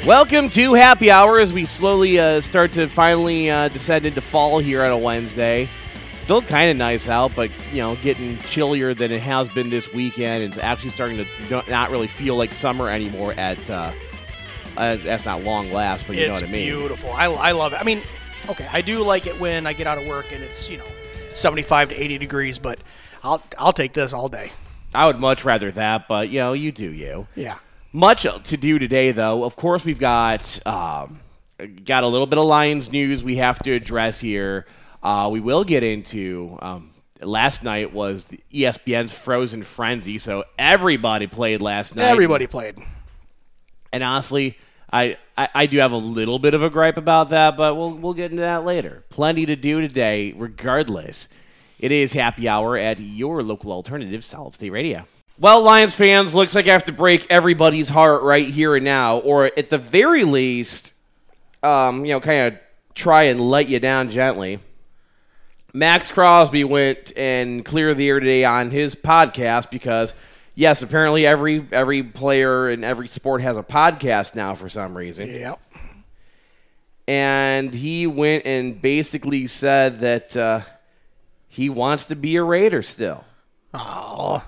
Welcome to Happy Hour as we slowly start to finally descend into fall here on a Wednesday. Still kind of nice out, but, getting chillier than it has been this weekend. It's actually starting to not really feel like summer anymore that's not long last, but you know what I mean. It's beautiful. I love it. I mean, okay, I do like it when I get out of work and it's, 75 to 80 degrees, but I'll take this all day. I would much rather that, but, you do you. Yeah. Much to do today, though. Of course, we've got a little bit of Lions news we have to address here. We will get into last night was the ESPN's Frozen Frenzy, so everybody played last night. Everybody played. And honestly, I do have a little bit of a gripe about that, but we'll get into that later. Plenty to do today, regardless. It is Happy Hour at your local alternative, Solid State Radio. Well, Lions fans, looks like I have to break everybody's heart right here and now, or at the very least, kind of try and let you down gently. Max Crosby went and cleared the air today on his podcast because, yes, apparently every player in every sport has a podcast now for some reason. Yep. And he went and basically said that he wants to be a Raider still. Oh.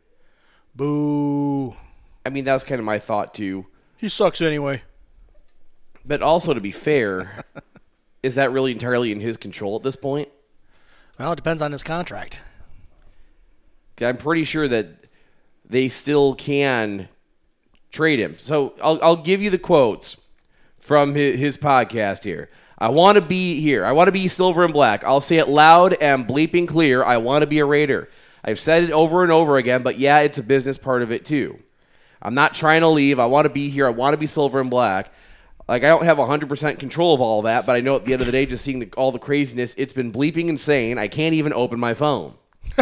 Boo. I mean, that was kind of my thought, too. He sucks anyway. But also, to be fair, is that really entirely in his control at this point? Well, it depends on his contract. I'm pretty sure that they still can trade him. So I'll give you the quotes from his podcast here. I want to be here. I want to be silver and black. I'll say it loud and bleeping clear. I want to be a Raider. I've said it over and over again, but yeah, it's a business part of it too. I'm not trying to leave. I want to be here. I want to be silver and black. Like, I don't have 100% control of all that, but I know at the end of the day, just seeing all the craziness, it's been bleeping insane. I can't even open my phone.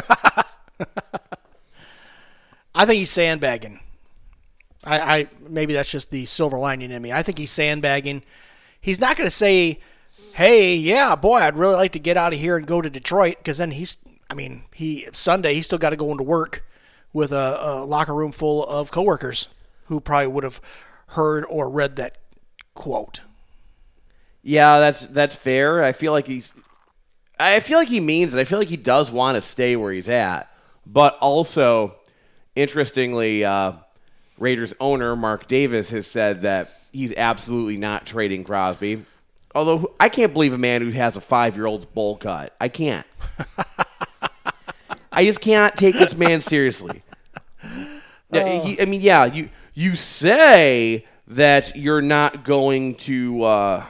I think he's sandbagging. I maybe that's just the silver lining in me. I think he's sandbagging. He's not going to say, hey, yeah, boy, I'd really like to get out of here and go to Detroit, because then Sunday, he's still got to go into work with a locker room full of coworkers who probably would have heard or read that quote. Yeah, that's fair. I feel like he means it. I feel like he does want to stay where he's at. But also, interestingly, Raiders owner Mark Davis has said that he's absolutely not trading Crosby. Although, I can't believe a man who has a 5-year-old's bowl cut. I can't. I just can't take this man seriously. You say that you're not going to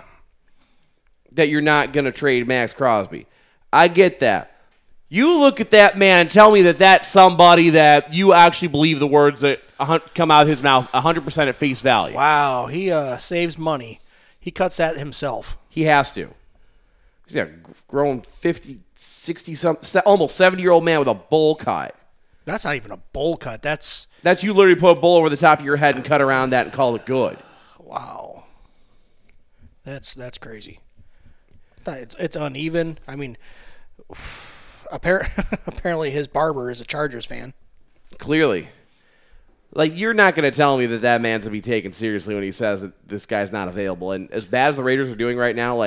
trade Max Crosby. I get that. You look at that man and tell me that that's somebody that you actually believe the words that come out of his mouth 100% at face value. Wow, he saves money. He cuts that himself. He has to. He's a grown 50, 60, almost 70-year-old man with a bowl cut. That's not even a bowl cut. That's you literally put a bowl over the top of your head and cut around that and call it good. Wow. That's crazy. It's uneven. I mean, apparently his barber is a Chargers fan. Clearly. Like, you're not going to tell me that man's going to be taken seriously when he says that this guy's not available. And as bad as the Raiders are doing right now,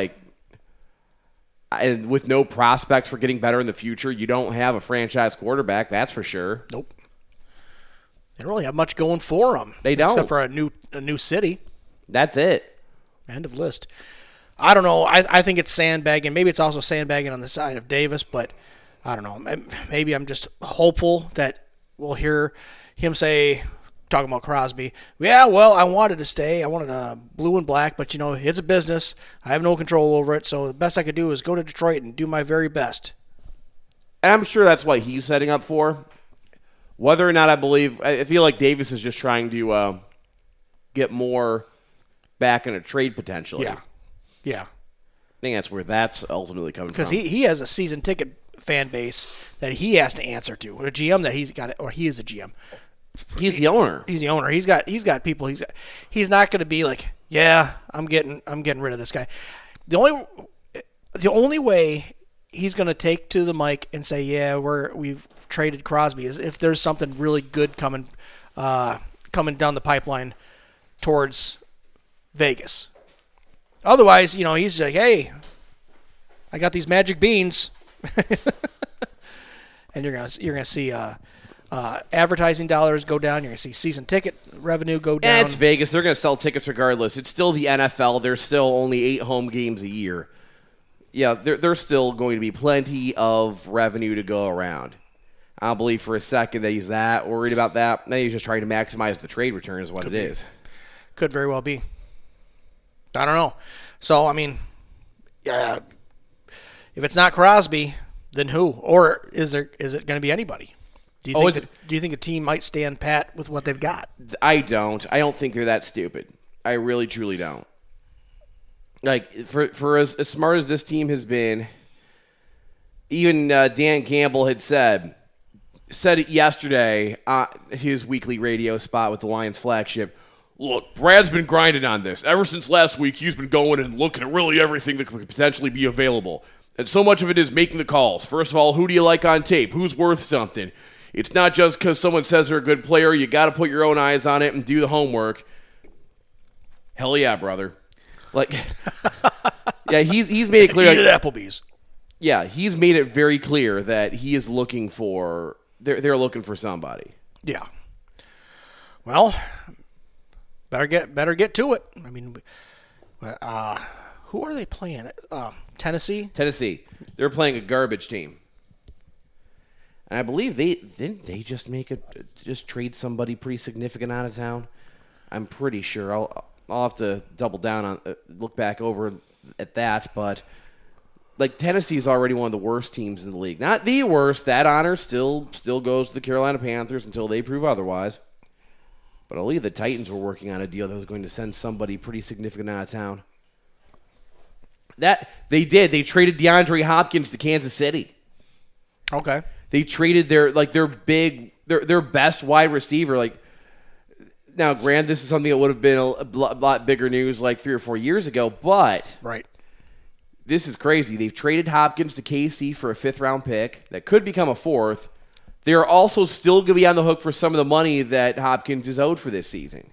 and with no prospects for getting better in the future, you don't have a franchise quarterback, that's for sure. Nope. They don't really have much going for them. They don't. Except for a new city. That's it. End of list. I don't know. I think it's sandbagging. Maybe it's also sandbagging on the side of Davis, but I don't know. Maybe I'm just hopeful that we'll hear him say, talking about Crosby, yeah, well, I wanted to stay. I wanted blue and black, but, it's a business. I have no control over it, so the best I could do is go to Detroit and do my very best. And I'm sure that's what he's setting up for. Whether or not I feel like Davis is just trying to get more back in a trade potentially. Yeah. I think that's where that's ultimately coming from. Because he has a season ticket fan base that he has to answer to, a GM that he's got, or he is a GM. He's the owner. He's the owner. He's got people. He's not going to be like, yeah, I'm getting rid of this guy. The only way he's going to take to the mic and say, yeah, we've traded Crosby is if there's something really good coming down the pipeline towards Vegas. Otherwise, he's like, hey, I got these magic beans. And you're gonna see advertising dollars go down. You're going to see season ticket revenue go down. Yeah, it's Vegas. They're going to sell tickets regardless. It's still the NFL. There's still only 8 home games a year. Yeah, there's still going to be plenty of revenue to go around. I don't believe for a second that he's that worried about that. Maybe he's just trying to maximize the trade return is what it is. Could very well be. I don't know. So, I mean, if it's not Crosby, then who? Or is it going to be anybody? Do you think a team might stand pat with what they've got? I don't. I don't think they're that stupid. I really, truly don't. Like, for as smart as this team has been, even Dan Campbell had said it yesterday on his weekly radio spot with the Lions flagship. Look, Brad's been grinding on this. Ever since last week, he's been going and looking at really everything that could potentially be available. And so much of it is making the calls. First of all, who do you like on tape? Who's worth something? It's not just because someone says they're a good player. You got to put your own eyes on it and do the homework. Hell yeah, brother. Like, yeah, he's made it clear. Eat at Applebee's. Yeah, he's made it very clear that he is looking for. They're looking for somebody. Yeah. Well, better get to it. I mean, who are they playing? Tennessee. They're playing a garbage team. And I believe they just trade somebody pretty significant out of town. I'm pretty sure. I'll have to double down on look back over at that, but like Tennessee is already one of the worst teams in the league. Not the worst. That honor still goes to the Carolina Panthers until they prove otherwise. But I believe the Titans were working on a deal that was going to send somebody pretty significant out of town. That they did. They traded DeAndre Hopkins to Kansas City. Okay. They traded their best wide receiver. Like, now, granted, this is something that would have been a lot bigger news like 3 or 4 years ago, but right. This is crazy. They've traded Hopkins to KC for a 5th-round pick that could become a 4th. They're also still going to be on the hook for some of the money that Hopkins is owed for this season.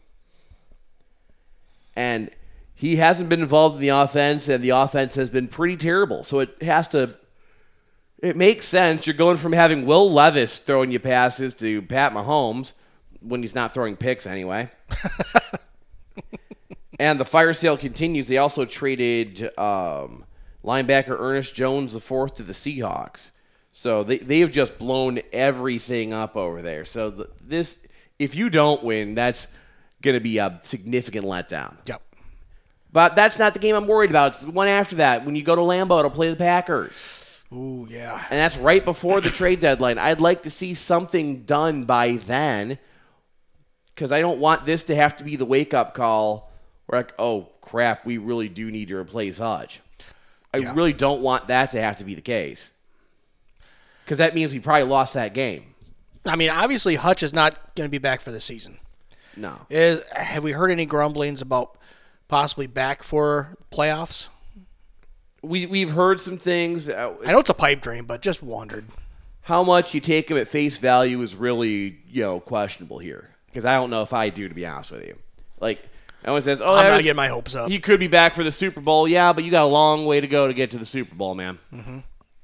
And he hasn't been involved in the offense, and the offense has been pretty terrible. So it makes sense. You're going from having Will Levis throwing you passes to Pat Mahomes, when he's not throwing picks anyway. And the fire sale continues. They also traded linebacker Ernest Jones IV to the Seahawks. So they have just blown everything up over there. So if you don't win, that's going to be a significant letdown. Yep. But that's not the game I'm worried about. It's the one after that when you go to Lambeau to play the Packers. Ooh, yeah. And that's right before the trade deadline. I'd like to see something done by then because I don't want this to have to be the wake-up call where, like, oh, crap, we really do need to replace Hutch. I really don't want that to have to be the case because that means we probably lost that game. I mean, obviously, Hutch is not going to be back for the season. No. Have we heard any grumblings about possibly back for playoffs? We've heard some things. I know it's a pipe dream, but just wondered. How much you take him at face value is really, questionable here. Because I don't know if I do, to be honest with you. Like, everyone says, oh, I'm not getting my hopes up. He could be back for the Super Bowl. Yeah, but you got a long way to go to get to the Super Bowl, man. Mm-hmm.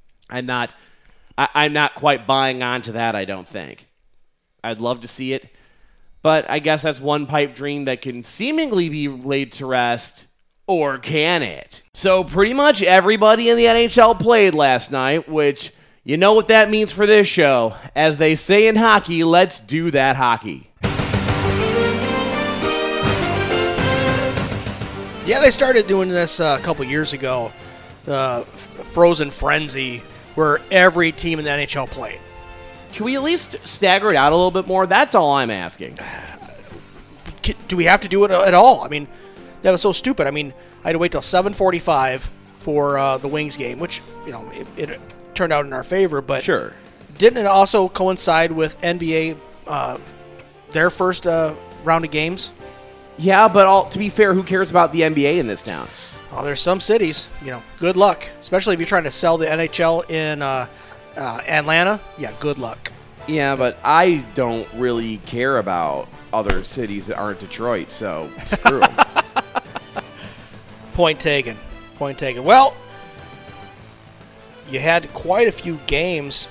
I'm not quite buying onto that, I don't think. I'd love to see it. But I guess that's one pipe dream that can seemingly be laid to rest. Or can it? So pretty much everybody in the NHL played last night, which you know what that means for this show. As they say in hockey, let's do that hockey. Yeah, they started doing this a couple years ago, Frozen Frenzy, where every team in the NHL played. Can we at least stagger it out a little bit more? That's all I'm asking. Do we have to do it at all? I mean, that was so stupid. I mean, I had to wait till 7:45 for the Wings game, which, it turned out in our favor. But sure. Didn't it also coincide with NBA, their first round of games? Yeah, but to be fair, who cares about the NBA in this town? Well, there's some cities, good luck. Especially if you're trying to sell the NHL in Atlanta. Yeah, good luck. Yeah, but I don't really care about other cities that aren't Detroit, so screw them. Point taken. Point taken. Well, you had quite a few games.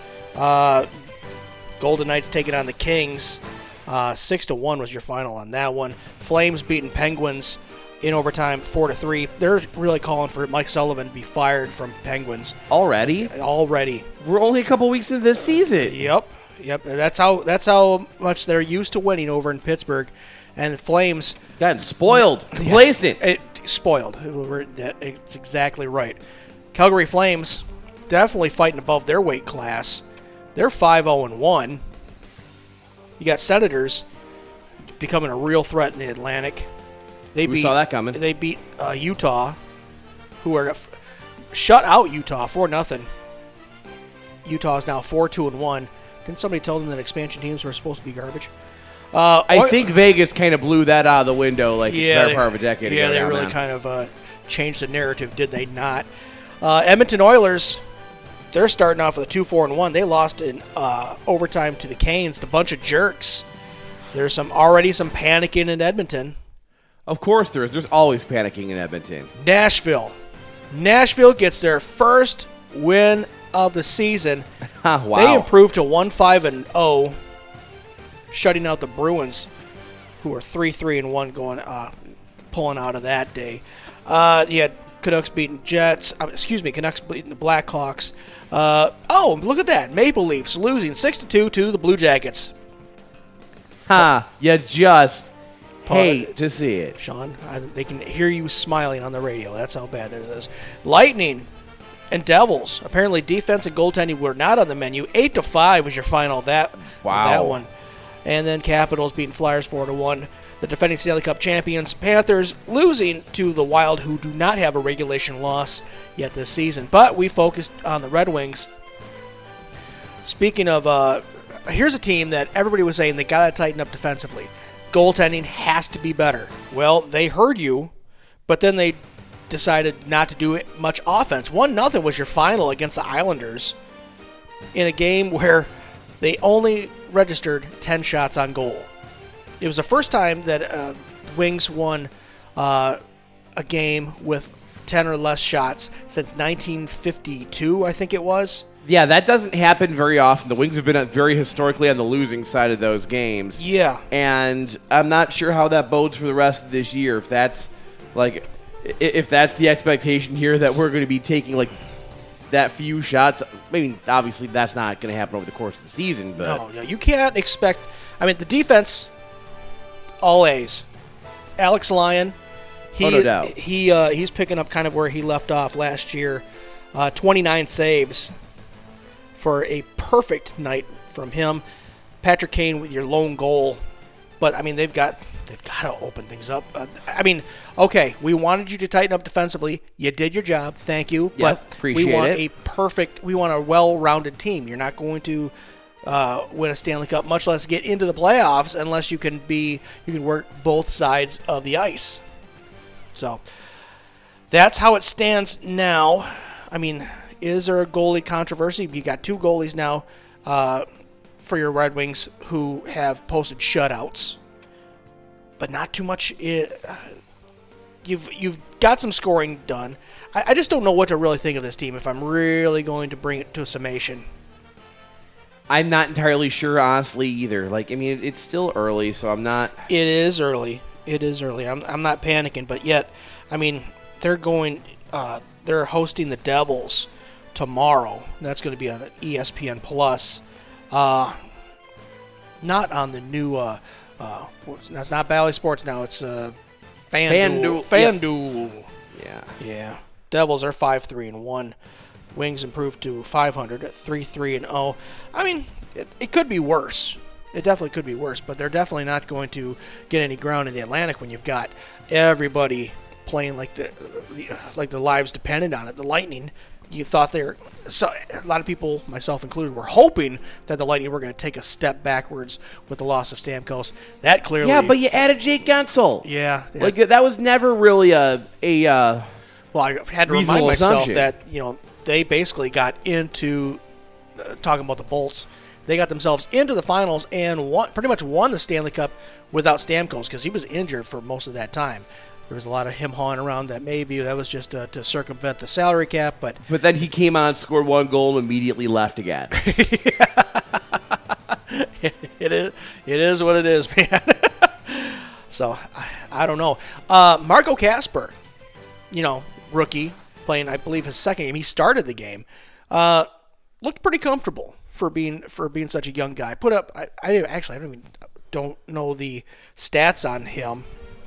Golden Knights taking on the Kings. 6-1 was your final on that one. Flames beating Penguins in overtime 4-3. They're really calling for Mike Sullivan to be fired from Penguins. Already? We're only a couple weeks into this season. Yep. That's how much they're used to winning over in Pittsburgh. And the Flames Gotten spoiled. Complacent. Spoiled. It's exactly right. Calgary Flames definitely fighting above their weight class. They're 5-0-1. You got Senators becoming a real threat in the Atlantic. We saw that coming. They beat Utah, who are shut out Utah 4-0. Utah is now 4-2-1. Didn't somebody tell them that expansion teams were supposed to be garbage? I think Vegas kind of blew that out of the window like the better part of a decade ago. Yeah, they really kind of changed the narrative, did they not? Edmonton Oilers, they're starting off with a 2-4-1. They lost in overtime to the Canes, the bunch of jerks. There's already some panicking in Edmonton. Of course there is. There's always panicking in Edmonton. Nashville gets their first win of the season. Wow. They improved to 1-5-0, shutting out the Bruins, who are 3-3-1 going pulling out of that day. You had Canucks beating Canucks beating the Blackhawks. Look at that. Maple Leafs losing 6-2 to the Blue Jackets. You just hate to see it. Sean, they can hear you smiling on the radio. That's how bad that is. Lightning and Devils. Apparently defense and goaltending were not on the menu. 8-5 was your final that one. And then Capitals beating Flyers 4-1. The defending Stanley Cup champions, Panthers, losing to the Wild, who do not have a regulation loss yet this season. But we focused on the Red Wings. Speaking of, here's a team that everybody was saying they got to tighten up defensively. Goaltending has to be better. Well, they heard you, but then they decided not to do it much offense. 1-0 was your final against the Islanders in a game where they only registered 10 shots on goal. It was the first time that Wings won a game with 10 or less shots since 1952, I think it was. Yeah, that doesn't happen very often. The Wings have been very historically on the losing side of those games. Yeah. And I'm not sure how that bodes for the rest of this year. If that's the expectation here that we're going to be taking that few shots. I mean, obviously that's not going to happen over the course of the season. But No, you can't expect. I mean, the defense, all A's. Alex Lyon, no doubt. He's picking up kind of where he left off last year. 29 saves for a perfect night from him. Patrick Kane with your lone goal. But I mean, they've got to open things up. Okay, we wanted you to tighten up defensively. You did your job. Thank you. Yep, but appreciate we want a well-rounded team. You're not going to win a Stanley Cup, much less get into the playoffs, unless you can work both sides of the ice. So that's how it stands now. I mean, is there a goalie controversy? You got two goalies now for your Red Wings who have posted shutouts, but not too much. You've got some scoring done. I just don't know what to really think of this team if I'm really going to bring it to a summation. I'm not entirely sure, honestly, either. It's still early, so I'm not. It is early. I'm not panicking, but yet, I mean, they're hosting the Devils tomorrow. That's going to be on ESPN Plus. Not on the new. That's not Bally Sports now. It's FanDuel. FanDuel. Yeah. Devils are 5-3-1. Wings improved to 500 at 3-3-0. I mean, it could be worse. It definitely could be worse, but they're definitely not going to get any ground in the Atlantic when you've got everybody playing like their lives depended on it. The Lightning, you thought a lot of people, myself included, were hoping that the Lightning were going to take a step backwards with the loss of Stamkos. That clearly... Yeah, but you added Jake Guentzel. Yeah. That was never really a well, I had to remind myself assumption. that, they basically got into, talking about the Bolts, they got themselves into the finals and pretty much won the Stanley Cup without Stamkos because he was injured for most of that time. There was a lot of him hawing around that maybe that was just to circumvent the salary cap, but then he came on, scored 1 goal, and immediately left again. It is what it is, man. So, I don't know. Marco Kasper, rookie, playing, I believe, his second game. He started the game. Looked pretty comfortable for being such a young guy. Put up, don't know the stats on him.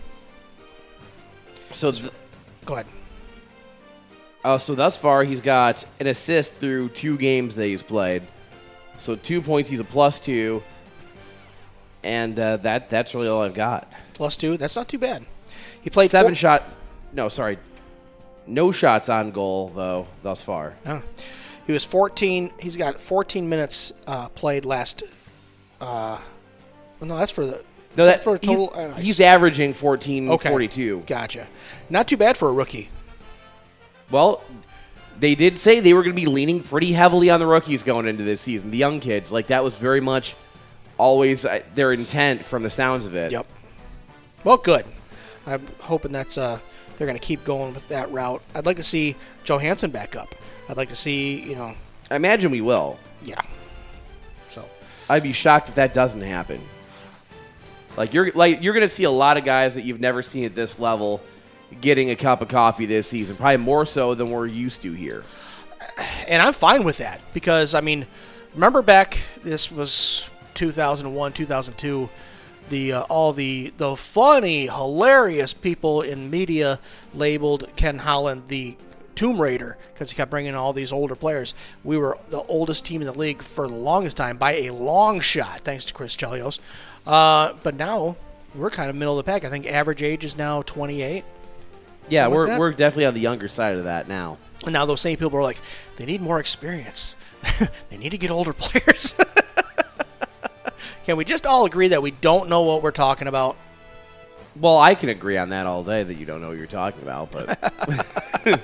So go ahead. So thus far, he's got an assist through 2 games that he's played. So 2 points, he's a +2. And that's really all I've got. +2, that's not too bad. He played 7 shots. No, sorry. No shots on goal, though, thus far. Oh. He was 14. He's got 14 minutes played last. No, that's for the. No, that's for a total. He's averaging 14.42. Gotcha. Not too bad for a rookie. Well, they did say they were going to be leaning pretty heavily on the rookies going into this season. The young kids, that was very much always their intent from the sounds of it. Yep. Well, good. I'm hoping that's they're going to keep going with that route. I'd like to see Johansson back up. I'd like to see, I imagine we will. Yeah. So I'd be shocked if that doesn't happen. You're going to see a lot of guys that you've never seen at this level getting a cup of coffee this season, probably more so than we're used to here. And I'm fine with that because remember back, this was 2001, 2002, all the funny, hilarious people in media labeled Ken Holland the Tomb Raider because he kept bringing in all these older players. We were the oldest team in the league for the longest time by a long shot, thanks to Chris Chelios. But now we're kind of middle of the pack. I think average age is now 28. Yeah, we're definitely on the younger side of that now. And now those same people are like, they need more experience. They need to get older players. Can we just all agree that we don't know what we're talking about? Well, I can agree on that all day that you don't know what you're talking about, but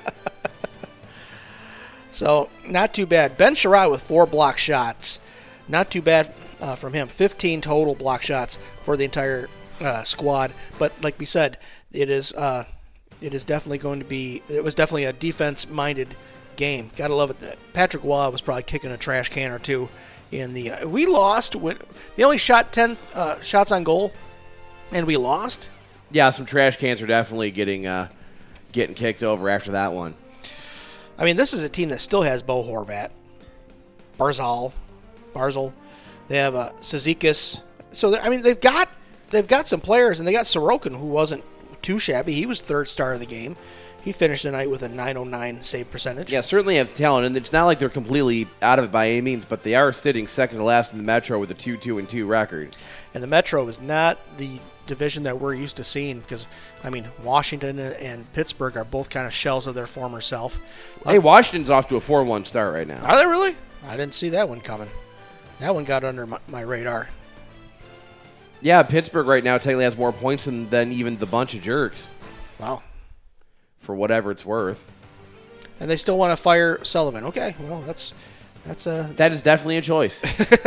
So, not too bad. Ben Sherratt with 4 block shots. Not too bad from him. 15 total block shots for the entire squad. But like we said, it is definitely going to be. It was definitely a defense-minded game. Gotta love it. Patrick Waugh was probably kicking a trash can or two in the. We lost. They only shot 10 shots on goal, and we lost. Yeah, some trash cans are definitely getting kicked over after that one. I mean, this is a team that still has Bo Horvat, Barzal. They have Cizikas. So they've got some players, and they got Sorokin, who wasn't too shabby. He was third star of the game. He finished the night with a .909 save percentage. Yeah, certainly have talent, and it's not like they're completely out of it by any means, but they are sitting second to last in the Metro with a 2-2-2 record. And the Metro is not the division that we're used to seeing because, Washington and Pittsburgh are both kind of shells of their former self. Hey, Washington's off to a 4-1 start right now. Are they really? I didn't see that one coming. That one got under my radar. Yeah, Pittsburgh right now technically has more points than even the bunch of jerks. Wow. For whatever it's worth. And they still want to fire Sullivan. Okay, well, that is definitely a choice.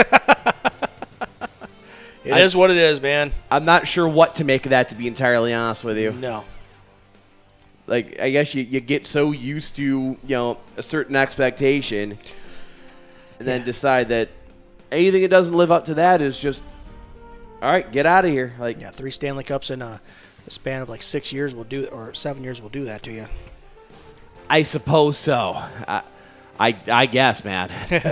It is what it is, man. I'm not sure what to make of that, to be entirely honest with you. No. I guess you get so used to, a certain expectation and then decide that anything that doesn't live up to that is just, all right, get out of here. 3 Stanley Cups in a span of 6 years will do, or 7 years will do that to you. I suppose so. I guess, man.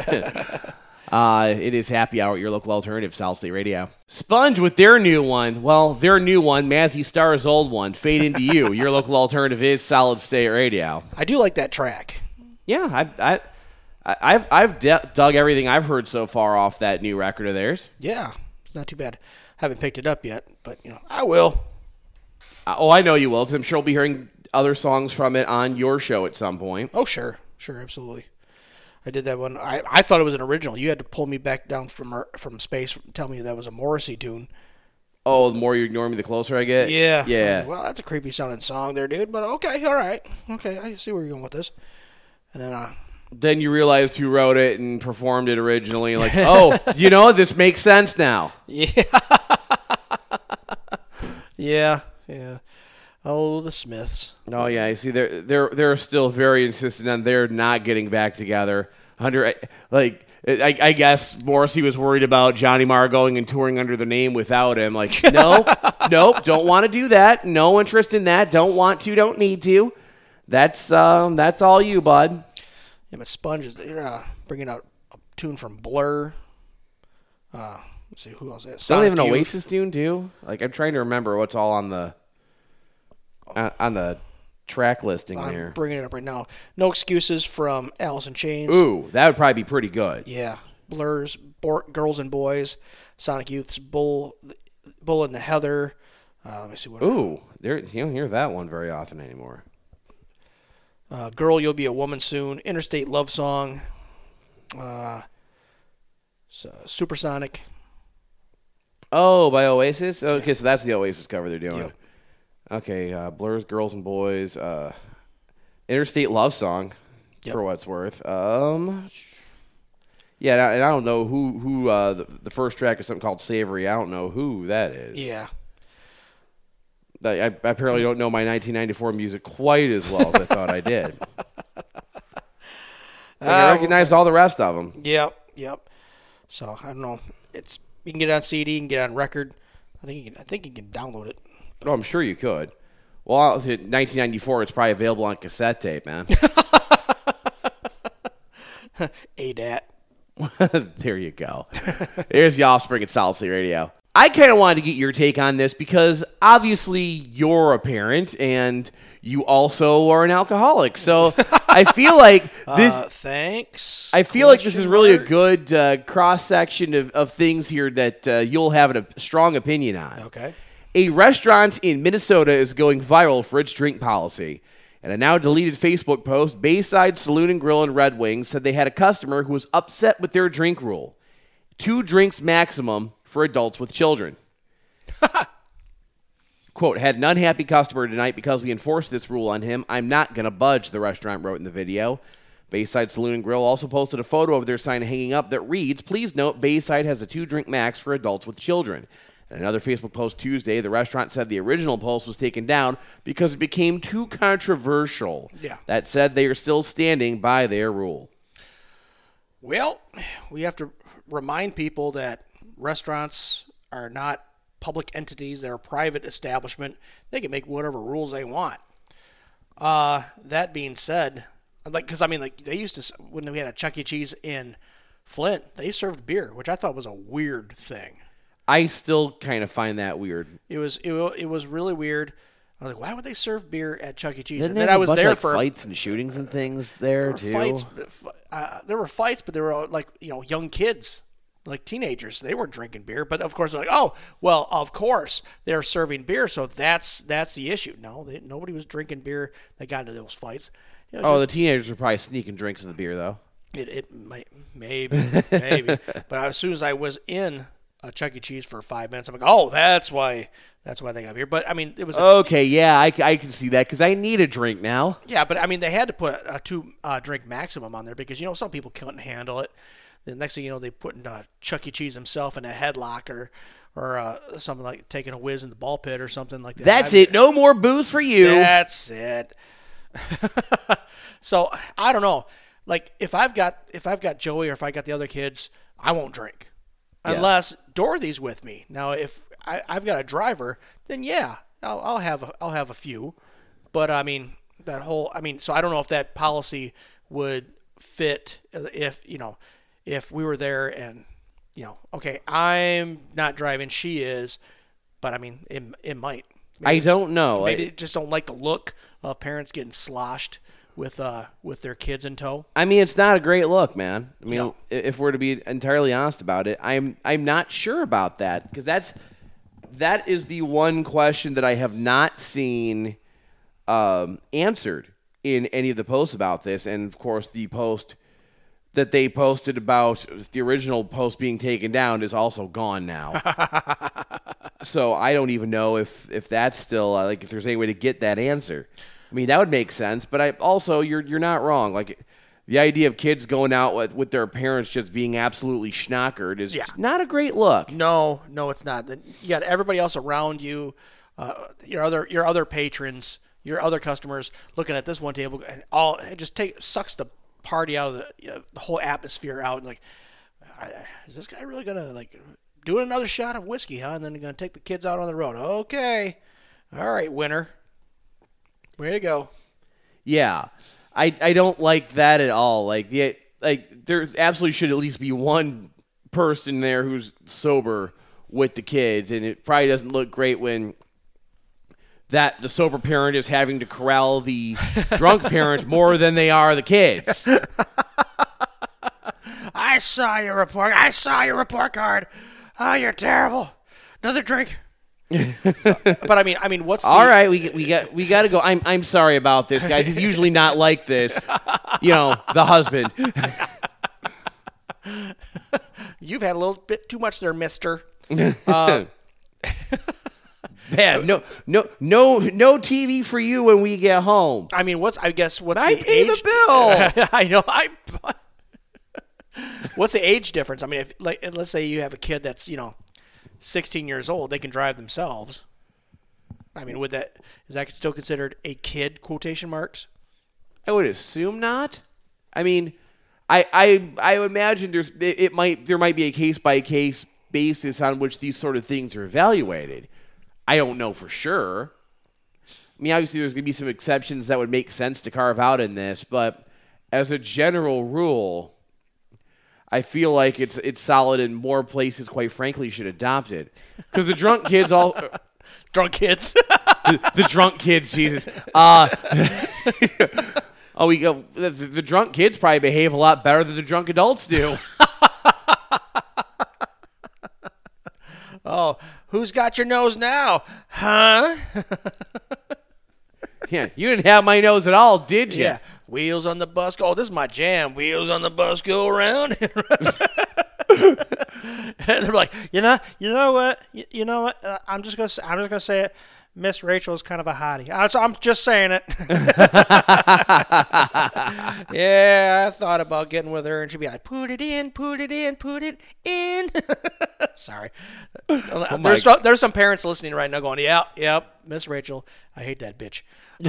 It is Happy Hour at your local alternative, South State Radio. Sponge with their new one. Well, their new one, Mazzy Star's old one, Fade Into You. Your local alternative is Solid State Radio. I do like that track. Yeah, I've dug everything I've heard so far off that new record of theirs. Yeah, it's not too bad. Haven't picked it up yet, but I will. I know you will, because I'm sure we'll be hearing other songs from it on your show at some point. Oh, sure, absolutely. I did that one. I thought it was an original. You had to pull me back down from space and tell me that was a Morrissey tune. Oh, the more you ignore me, the closer I get? Yeah. Well, that's a creepy sounding song there, dude, but okay, all right. Okay, I see where you're going with this. And then you realized who wrote it and performed it originally. This makes sense now. Yeah. Yeah. Oh, the Smiths. Oh yeah, you see, they're still very insistent on they're not getting back together. I guess Morrissey was worried about Johnny Marr going and touring under the name without him. Like, no, nope, don't want to do that. No interest in that. Don't want to. Don't need to. That's all you, bud. Yeah, but Sponge is bringing out a tune from Blur. Let's see who else. Don't Sonic they have an Youth. Oasis tune too? Like, I'm trying to remember what's all on the track listing I'm there. bringing it up right now. No Excuses from Alice in Chains. Ooh, that would probably be pretty good. Yeah. Blur's Girls and Boys. Sonic Youth's Bull and the Heather. Let me see what. Ooh, you don't hear that one very often anymore. Girl, You'll Be a Woman Soon. Interstate Love Song. Supersonic. Oh, by Oasis? Okay, so that's the Oasis cover they're doing. Yep. Okay, Blur's Girls and Boys. Interstate Love Song, Yep. for what it's worth. Yeah, and I don't know who the first track is something called Savory. I don't know who that is. Yeah. I apparently don't know my 1994 music quite as well as I thought I did. I recognize all the rest of them. Yep. So I don't know. You can get it on CD, you can get it on record. I think you can download it. Oh, I'm sure you could. Well, 1994, it's probably available on cassette tape, man. ADAT. There you go. There's the Offspring at Solid State Radio. I kind of wanted to get your take on this because obviously you're a parent and you also are an alcoholic. So I feel like this. Thanks. I feel like this is really a good cross section of things here that you'll have a strong opinion on. Okay. A restaurant in Minnesota is going viral for its drink policy. In a now deleted Facebook post, Bayside Saloon and Grill in Red Wing said they had a customer who was upset with their drink rule. 2 drinks maximum for adults with children. Quote, had an unhappy customer tonight because we enforced this rule on him. I'm not going to budge, the restaurant wrote in the video. Bayside Saloon and Grill also posted a photo of their sign hanging up that reads, please note Bayside has a 2-drink max for adults with children. In another Facebook post Tuesday, the restaurant said the original post was taken down because it became too controversial. Yeah. That said, they are still standing by their rule. Well, we have to remind people that restaurants are not public entities. They're a private establishment. They can make whatever rules they want. That being said, because they used to, when we had a Chuck E. Cheese in Flint, they served beer, which I thought was a weird thing. I still kind of find that weird. It was really weird. I was like, why would they serve beer at Chuck E. Cheese? Didn't And they then have I a was bunch there of, for fights and shootings and things there too. There were fights, but they were like young kids, like teenagers. They weren't drinking beer, but of course they're like, oh well, of course they're serving beer, so that's the issue. No, nobody was drinking beer that got into those fights. The teenagers were probably sneaking drinks in the beer though. It might maybe, but as soon as I was in a Chuck E. Cheese for 5 minutes, I'm like, oh, that's why they got beer. But I mean, it was okay. Yeah, I can see that because I need a drink now. Yeah, but I mean, they had to put a 2-drink maximum on there because some people couldn't handle it. The next thing you know, they put Chuck E. Cheese himself in a headlock or something like taking a whiz in the ball pit or something like that. That's it. No more booze for you. That's it. So I don't know. Like if I've got Joey or if I got the other kids, I won't drink. Unless Dorothy's with me. Now, if I've got a driver, then yeah, I'll have a few. But I mean, so I don't know if that policy would fit if we were there and okay, I'm not driving, she is, but I mean, it might. Maybe, I don't know. Maybe they just don't like the look of parents getting sloshed with their kids in tow. I mean, it's not a great look, man. I mean, No. If we're to be entirely honest about it, I'm not sure about that because that is the one question that I have not seen answered in any of the posts about this, and of course, the post that they posted about the original post being taken down is also gone now. So I don't even know if that's still if there's any way to get that answer. I mean, that would make sense, but you're not wrong. Like, the idea of kids going out with their parents just being absolutely schnockered is not a great look. No, it's not. You got everybody else around you your other patrons, your other customers looking at this one table, and it just sucks the party out of the whole atmosphere out. And like, is this guy really gonna like do another shot of whiskey, huh? And then gonna take the kids out on the road? Okay, all right, winner, way to go. Yeah, I don't like that at all. Like there absolutely should at least be one person there who's sober with the kids, and it probably doesn't look great when the sober parent is having to corral the drunk parent more than they are the kids. I saw your report card. Oh, you're terrible. Another drink. But I mean, what's all right? We got to go. I'm sorry about this, guys. He's usually not like this. The husband. You've had a little bit too much there, mister. Bad. No TV for you when we get home. I mean, what's I the pay age? the bill. I know. What's the age difference? I mean, if let's say you have a kid that's 16 years old, they can drive themselves. I mean, is that still considered a kid? Quotation marks. I would assume not. I mean, I imagine there might be a case by case basis on which these sort of things are evaluated. I don't know for sure. I mean, obviously there's going to be some exceptions that would make sense to carve out in this, but as a general rule, I feel like it's solid, and more places, quite frankly, should adopt it. Because the drunk kids drunk kids. the drunk kids, Jesus. The drunk kids probably behave a lot better than the drunk adults do. Oh, who's got your nose now? Huh? Yeah, you didn't have my nose at all, did you? Yeah. Wheels on the bus go. Oh, this is my jam. Wheels on the bus go around. And they're like, you know what? I'm just gonna say it. Miss Rachel is kind of a hottie. I'm just saying it. Yeah, I thought about getting with her, and she'd be like, put it in. Sorry. There's some parents listening right now going, yep, Miss Rachel, I hate that bitch.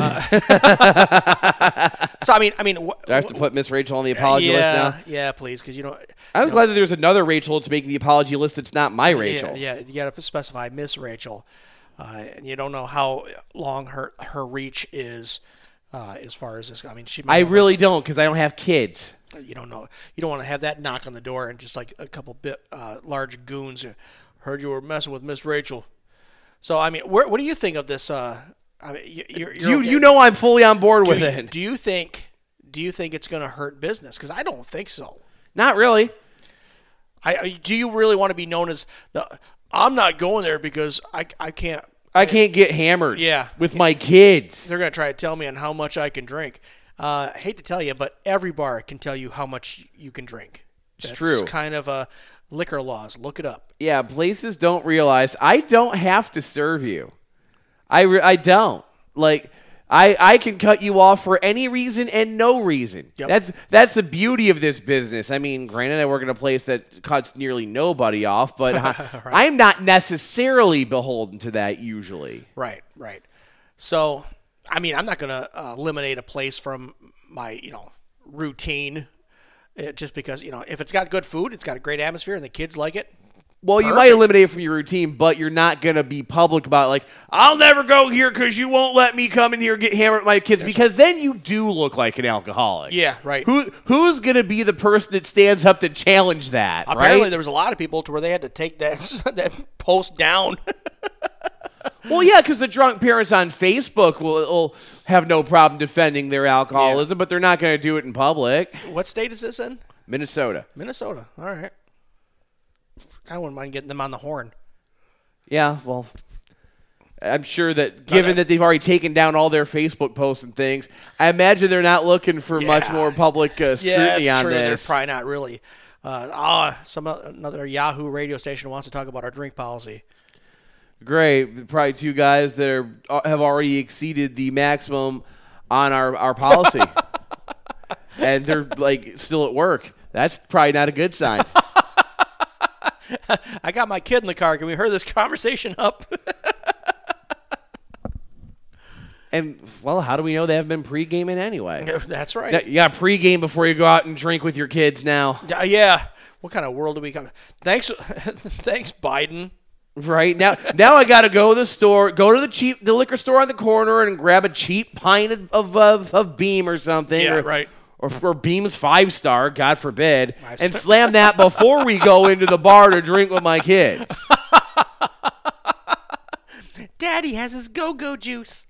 So I mean, do I have to put Miss Rachel on the apology list now? Yeah, please, because I'm glad that there's another Rachel to make the apology list that's not my Rachel. Yeah, you got to specify Miss Rachel. And you don't know how long her reach is as far as this. I mean, I really don't, because I don't have kids. You don't know. You don't want to have that knock on the door and just like a couple large goons. Heard you were messing with Miss Rachel. So I mean, what do you think of this? I mean, you know I'm fully on board with it. Do you think it's going to hurt business? Because I don't think so. Not really. Do you really want to be known as the? I'm not going there because I can't. I can't get hammered. Yeah. With my kids. They're going to try to tell me on how much I can drink. I hate to tell you, but every bar can tell you how much you can drink. It's true. It's kind of liquor laws. Look it up. Yeah, places don't realize I don't have to serve you. I don't. Like, I can cut you off for any reason and no reason. Yep. That's the beauty of this business. I mean, granted, I work in a place that cuts nearly nobody off, but Right. I'm not necessarily beholden to that usually. Right. So, I mean, I'm not going to eliminate a place from my, routine just because, if it's got good food, it's got a great atmosphere, and the kids like it. Well, you might eliminate it from your routine, but you're not going to be public about it. Like, I'll never go here because you won't let me come in here and get hammered with my kids, because then you do look like an alcoholic. Yeah, right. Who's going to be the person that stands up to challenge that, Apparently, right? there was a lot of people to where they had to take that post down. Well, yeah, because the drunk parents on Facebook will have no problem defending their alcoholism, but they're not going to do it in public. What state is this in? Minnesota. All right. I wouldn't mind getting them on the horn. Yeah, well, I'm sure that given that they've already taken down all their Facebook posts and things, I imagine they're not looking for much more public scrutiny on true. this. They're probably not really. Another Yahoo radio station wants to talk about our drink policy. Great. Probably two guys that have already exceeded the maximum on our policy. And they're still at work. That's probably not a good sign. I got my kid in the car. Can we hurry this conversation up? And, well, how do we know they haven't been pre-gaming anyway? That's right. You got to pre-game before you go out and drink with your kids now. Yeah. What kind of world do we come? Thanks, Biden. Right now I got to go to the store, go to the liquor store on the corner, and grab a cheap pint of Beam or something. Yeah, or, right. Or Beam's 5-star, God forbid, and slam that before we go into the bar to drink with my kids. Daddy has his go-go juice.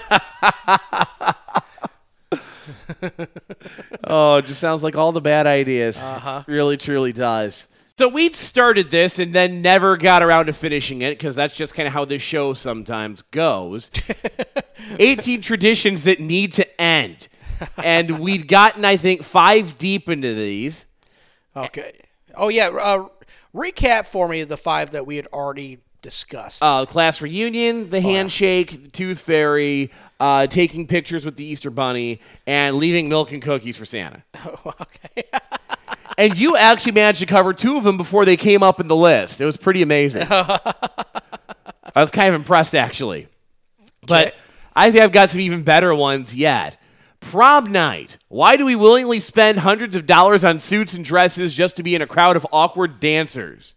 Oh, it just sounds like all the bad ideas. Really, truly does. So we started this and then never got around to finishing it because that's just kind of how this show sometimes goes. 18 traditions that need to end. And we'd gotten, I think, 5 deep into these. Okay. Oh, yeah. Recap for me the 5 that we had already discussed. Class reunion, the handshake, the tooth fairy, taking pictures with the Easter bunny, and leaving milk and cookies for Santa. Okay. And you actually managed to cover 2 of them before they came up in the list. It was pretty amazing. I was kind of impressed, actually. But I think I've got some even better ones yet. Prom night. Why do we willingly spend hundreds of dollars on suits and dresses just to be in a crowd of awkward dancers?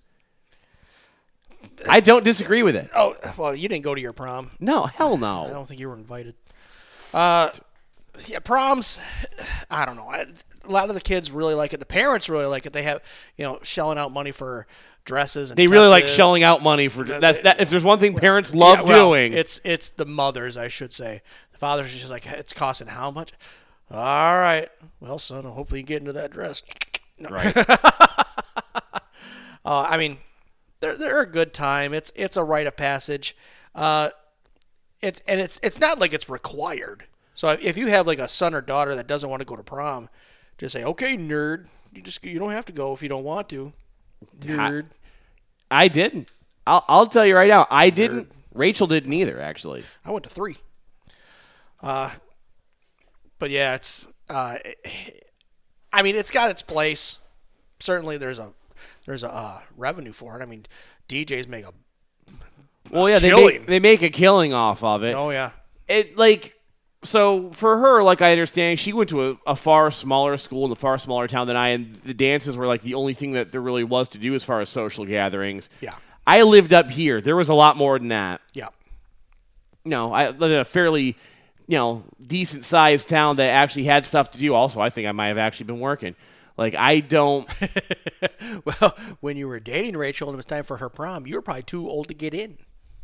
I don't disagree with it. Oh, well, you didn't go to your prom. No, hell no. I don't think you were invited. Yeah, proms, I don't know. A lot of the kids really like it. The parents really like it. They have, shelling out money for dresses. And they really like shelling out money for that. If there's one thing parents love doing, it's the mothers, I should say. The fathers are just like, it's costing how much? All right, well, son, hopefully you get into that dress. No. Right. I mean, they're a good time. It's a rite of passage. It's not like it's required. So if you have like a son or daughter that doesn't want to go to prom, just say, okay, nerd. You don't have to go if you don't want to. Nerd. I didn't. I'll tell you right now. I didn't. Nerd. Rachel didn't either, actually. I went to 3. But yeah, it's. I mean, it's got its place. Certainly, there's a revenue for it. I mean, DJs make a. Well, yeah, they make a killing off of it. Oh yeah. So for her, like I understand, she went to a far smaller school in a far smaller town than I, and the dances were like the only thing that there really was to do as far as social gatherings. Yeah. I lived up here. There was a lot more than that. Yeah. I lived in a fairly, decent sized town that actually had stuff to do. Also, I think I might have actually been working. Like, I don't. Well, when you were dating Rachel and it was time for her prom, you were probably too old to get in.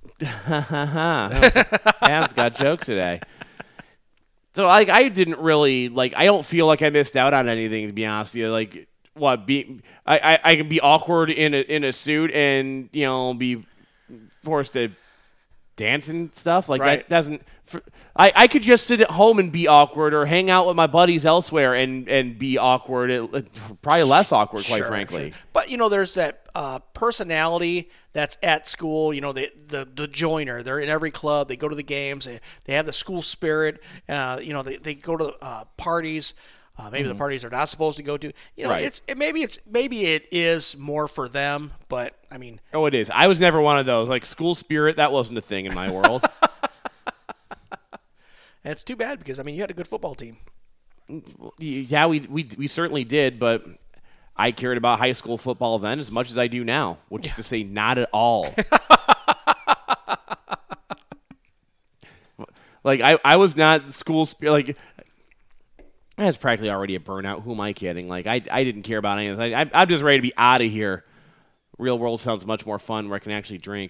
Adam's got jokes today. So, I didn't really, I don't feel like I missed out on anything, to be honest with you. I can be awkward in a suit and, be forced to dance and stuff. That doesn't, I could just sit at home and be awkward or hang out with my buddies elsewhere and be awkward. Probably less awkward, quite frankly. Sure. But, there's that personality that's at school, the joiner. They're in every club. They go to the games. They have the school spirit. They go to parties. Maybe the parties they're not supposed to go to. Right. Maybe it is more for them, but I mean. Oh, it is. I was never one of those. Like school spirit, that wasn't a thing in my world. And it's too bad because you had a good football team. Yeah, we certainly did, but I cared about high school football then as much as I do now, which is to say not at all. I was not school spirit. I was practically already a burnout. Who am I kidding? I didn't care about anything. I'm just ready to be out of here. Real world sounds much more fun where I can actually drink.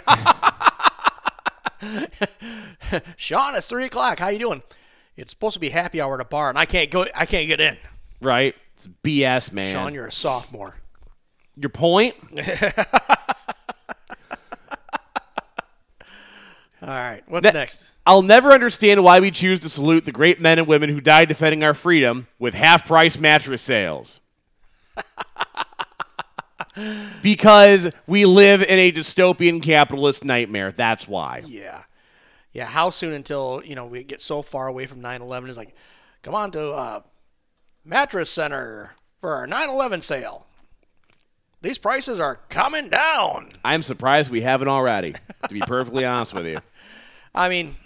Sean, it's 3:00. How you doing? It's supposed to be happy hour at a bar, and I can't get in. Right? It's BS, man. Sean, you're a sophomore. Your point? All right. What's next? I'll never understand why we choose to salute the great men and women who died defending our freedom with half-price mattress sales. Because we live in a dystopian capitalist nightmare. That's why. Yeah. Yeah, how soon until, we get so far away from 9/11? It's like, come on to Mattress Center for our 9/11 sale. These prices are coming down. I'm surprised we haven't already, to be perfectly honest with you. I mean,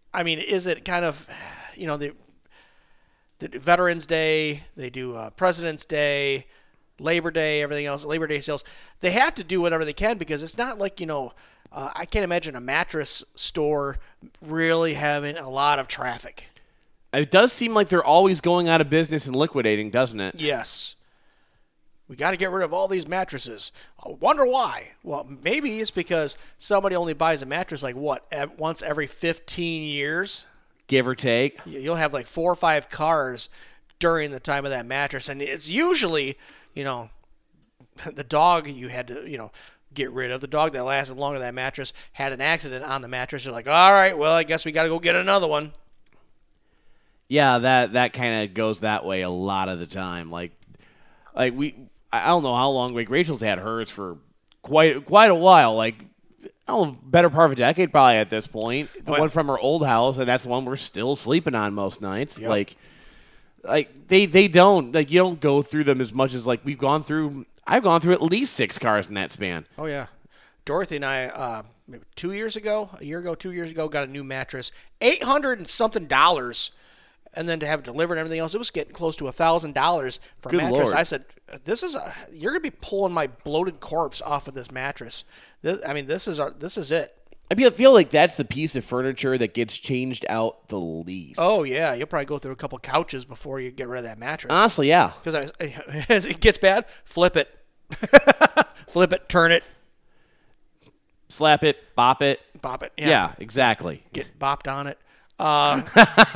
I mean, is it kind of, the Veterans Day, they do President's Day, Labor Day, everything else, Labor Day sales. They have to do whatever they can because it's not like, I can't imagine a mattress store really having a lot of traffic. It does seem like they're always going out of business and liquidating, doesn't it? Yes. We got to get rid of all these mattresses. I wonder why. Well, maybe it's because somebody only buys a mattress once every 15 years? Give or take. You'll have like 4 or 5 cars during the time of that mattress. And it's usually, the dog you had to, get rid of. The dog that lasted longer than that mattress had an accident on the mattress. You're like, all right, well, I guess we got to go get another one. Yeah, that kind of goes that way a lot of the time. I don't know how long. Like Rachel's had hers for quite a while. Like I don't know, better part of a decade probably at this point. The one from her old house, and that's the one we're still sleeping on most nights. Yep. Like they don't you don't go through them as much as like we've gone through. I've gone through at least 6 cars in that span. Oh yeah, Dorothy and I maybe 2 years ago, got a new mattress, $800 and something. And then to have it delivered and everything else, it was getting close to $1,000 for a Good mattress. Lord. I said, you're going to be pulling my bloated corpse off of this mattress. This is it. I feel like that's the piece of furniture that gets changed out the least. Oh, yeah. You'll probably go through a couple couches before you get rid of that mattress. Honestly, yeah. Because as it gets bad, flip it. Flip it, turn it. Slap it, bop it. Bop it. Yeah, exactly. Get bopped on it. But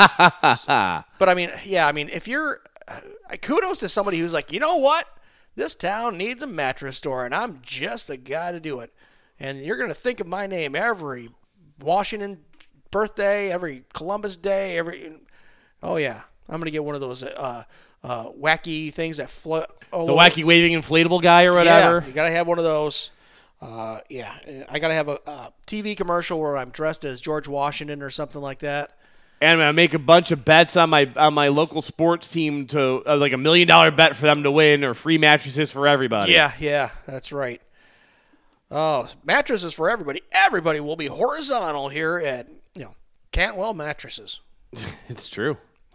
if you're kudos to somebody who's like, you know what, this town needs a mattress store, and I'm just the guy to do it. And you're gonna think of my name every Washington birthday, every Columbus Day, oh yeah, I'm gonna get one of those wacky things that float. The wacky waving inflatable guy or whatever. Yeah, you gotta have one of those. I gotta have a TV commercial where I'm dressed as George Washington or something like that. And I'm gonna make a bunch of bets on my local sports team to like $1 million bet for them to win or free mattresses for everybody. Yeah, that's right. Oh, mattresses for everybody. Everybody will be horizontal here at Cantwell Mattresses. It's true.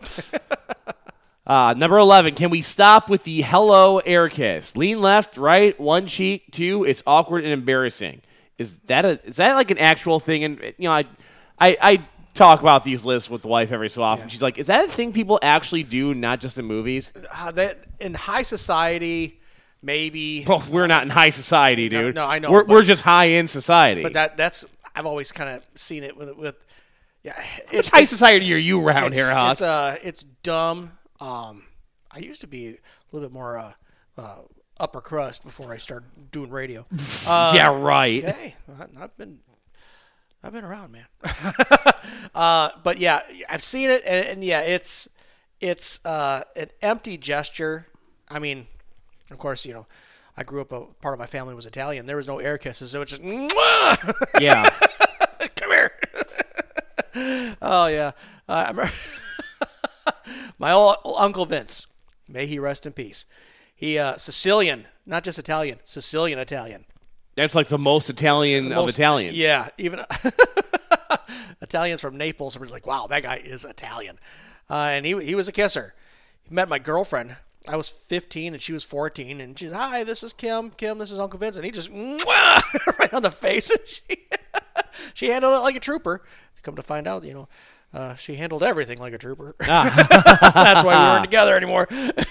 Number 11, can we stop with the hello air kiss? Lean left, right, one cheek, two. It's awkward and embarrassing. Is that like an actual thing? And I talk about these lists with the wife every so often. Yeah. She's like, is that a thing people actually do, not just in movies? That in high society, maybe. Well, we're not in high society, dude. No, I know. We're just high in society. But that's I've always kind of seen it with Which high society are you around here, Haas? It's dumb. I used to be a little bit more upper crust before I started doing radio. Yeah, right. Hey, I've been around, man. But yeah, I've seen it, and yeah, it's an empty gesture. I mean, of course, I grew up. Part of my family was Italian. There was no air kisses. It was just, mwah! Yeah. Come here. Oh yeah, I remember my old Uncle Vince. May he rest in peace. He Sicilian, not just Italian, Sicilian Italian. That's like the most Italian of Italians. Yeah, even Italians from Naples are like, wow, that guy is Italian. And he was a kisser. He met my girlfriend. I was 15 and she was 14, and she's, hi, this is Kim. Kim, this is Uncle Vince. And he just right on the face. And she handled it like a trooper. Come to find out, she handled everything like a trooper. That's why we weren't together anymore.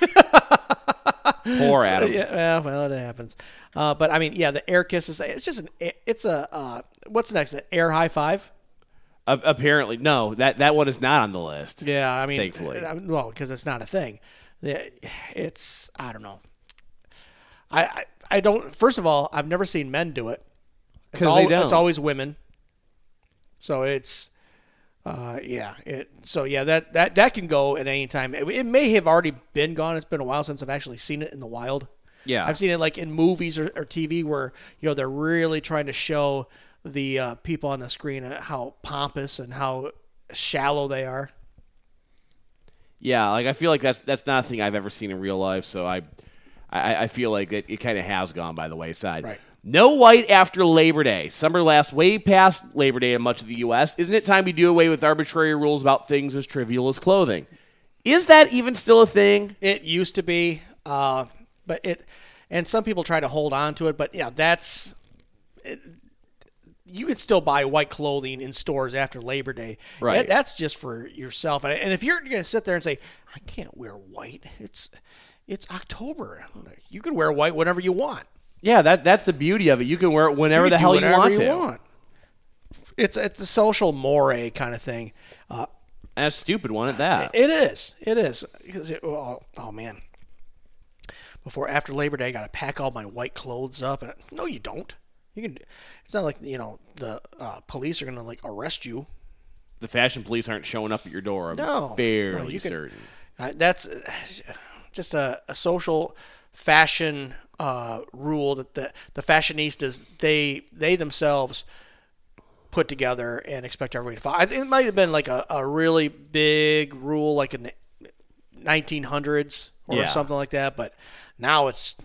Poor Adam. Well, it happens. But I mean, yeah, the air kisses. It's just what's next? An air high five? Apparently, no. That one is not on the list. Yeah, I mean, thankfully, well, because it's not a thing. It's I don't know. I don't. First of all, I've never seen men do it. It's always women. So it's. That can go at any time. It may have already been gone. It's been a while since I've actually seen it in the wild. Yeah, I've seen it like in movies or TV where they're really trying to show the people on the screen how pompous and how shallow they are. Yeah, like I feel like that's not a thing I've ever seen in real life. So I feel like it kind of has gone by the wayside. Right. No white after Labor Day. Summer lasts way past Labor Day in much of the U.S. Isn't it time we do away with arbitrary rules about things as trivial as clothing? Is that even still a thing? It used to be, and some people try to hold on to it, but yeah, you could still buy white clothing in stores after Labor Day. Right. That's just for yourself. And if you're going to sit there and say, I can't wear white, it's October. You can wear white whenever you want. Yeah, that's the beauty of it. You can wear it whenever the hell you want to. It's a social moire kind of thing. And a stupid one at that. It is. Because oh man. After Labor Day, I got to pack all my white clothes up. And no, you don't. You can. It's not like the police are going to arrest you. The fashion police aren't showing up at your door. I'm fairly certain. That's just a social fashion rule that the fashionistas they themselves put together and expect everybody to follow. I think it might have been like a really big rule like in the 1900s or something like that, but now it's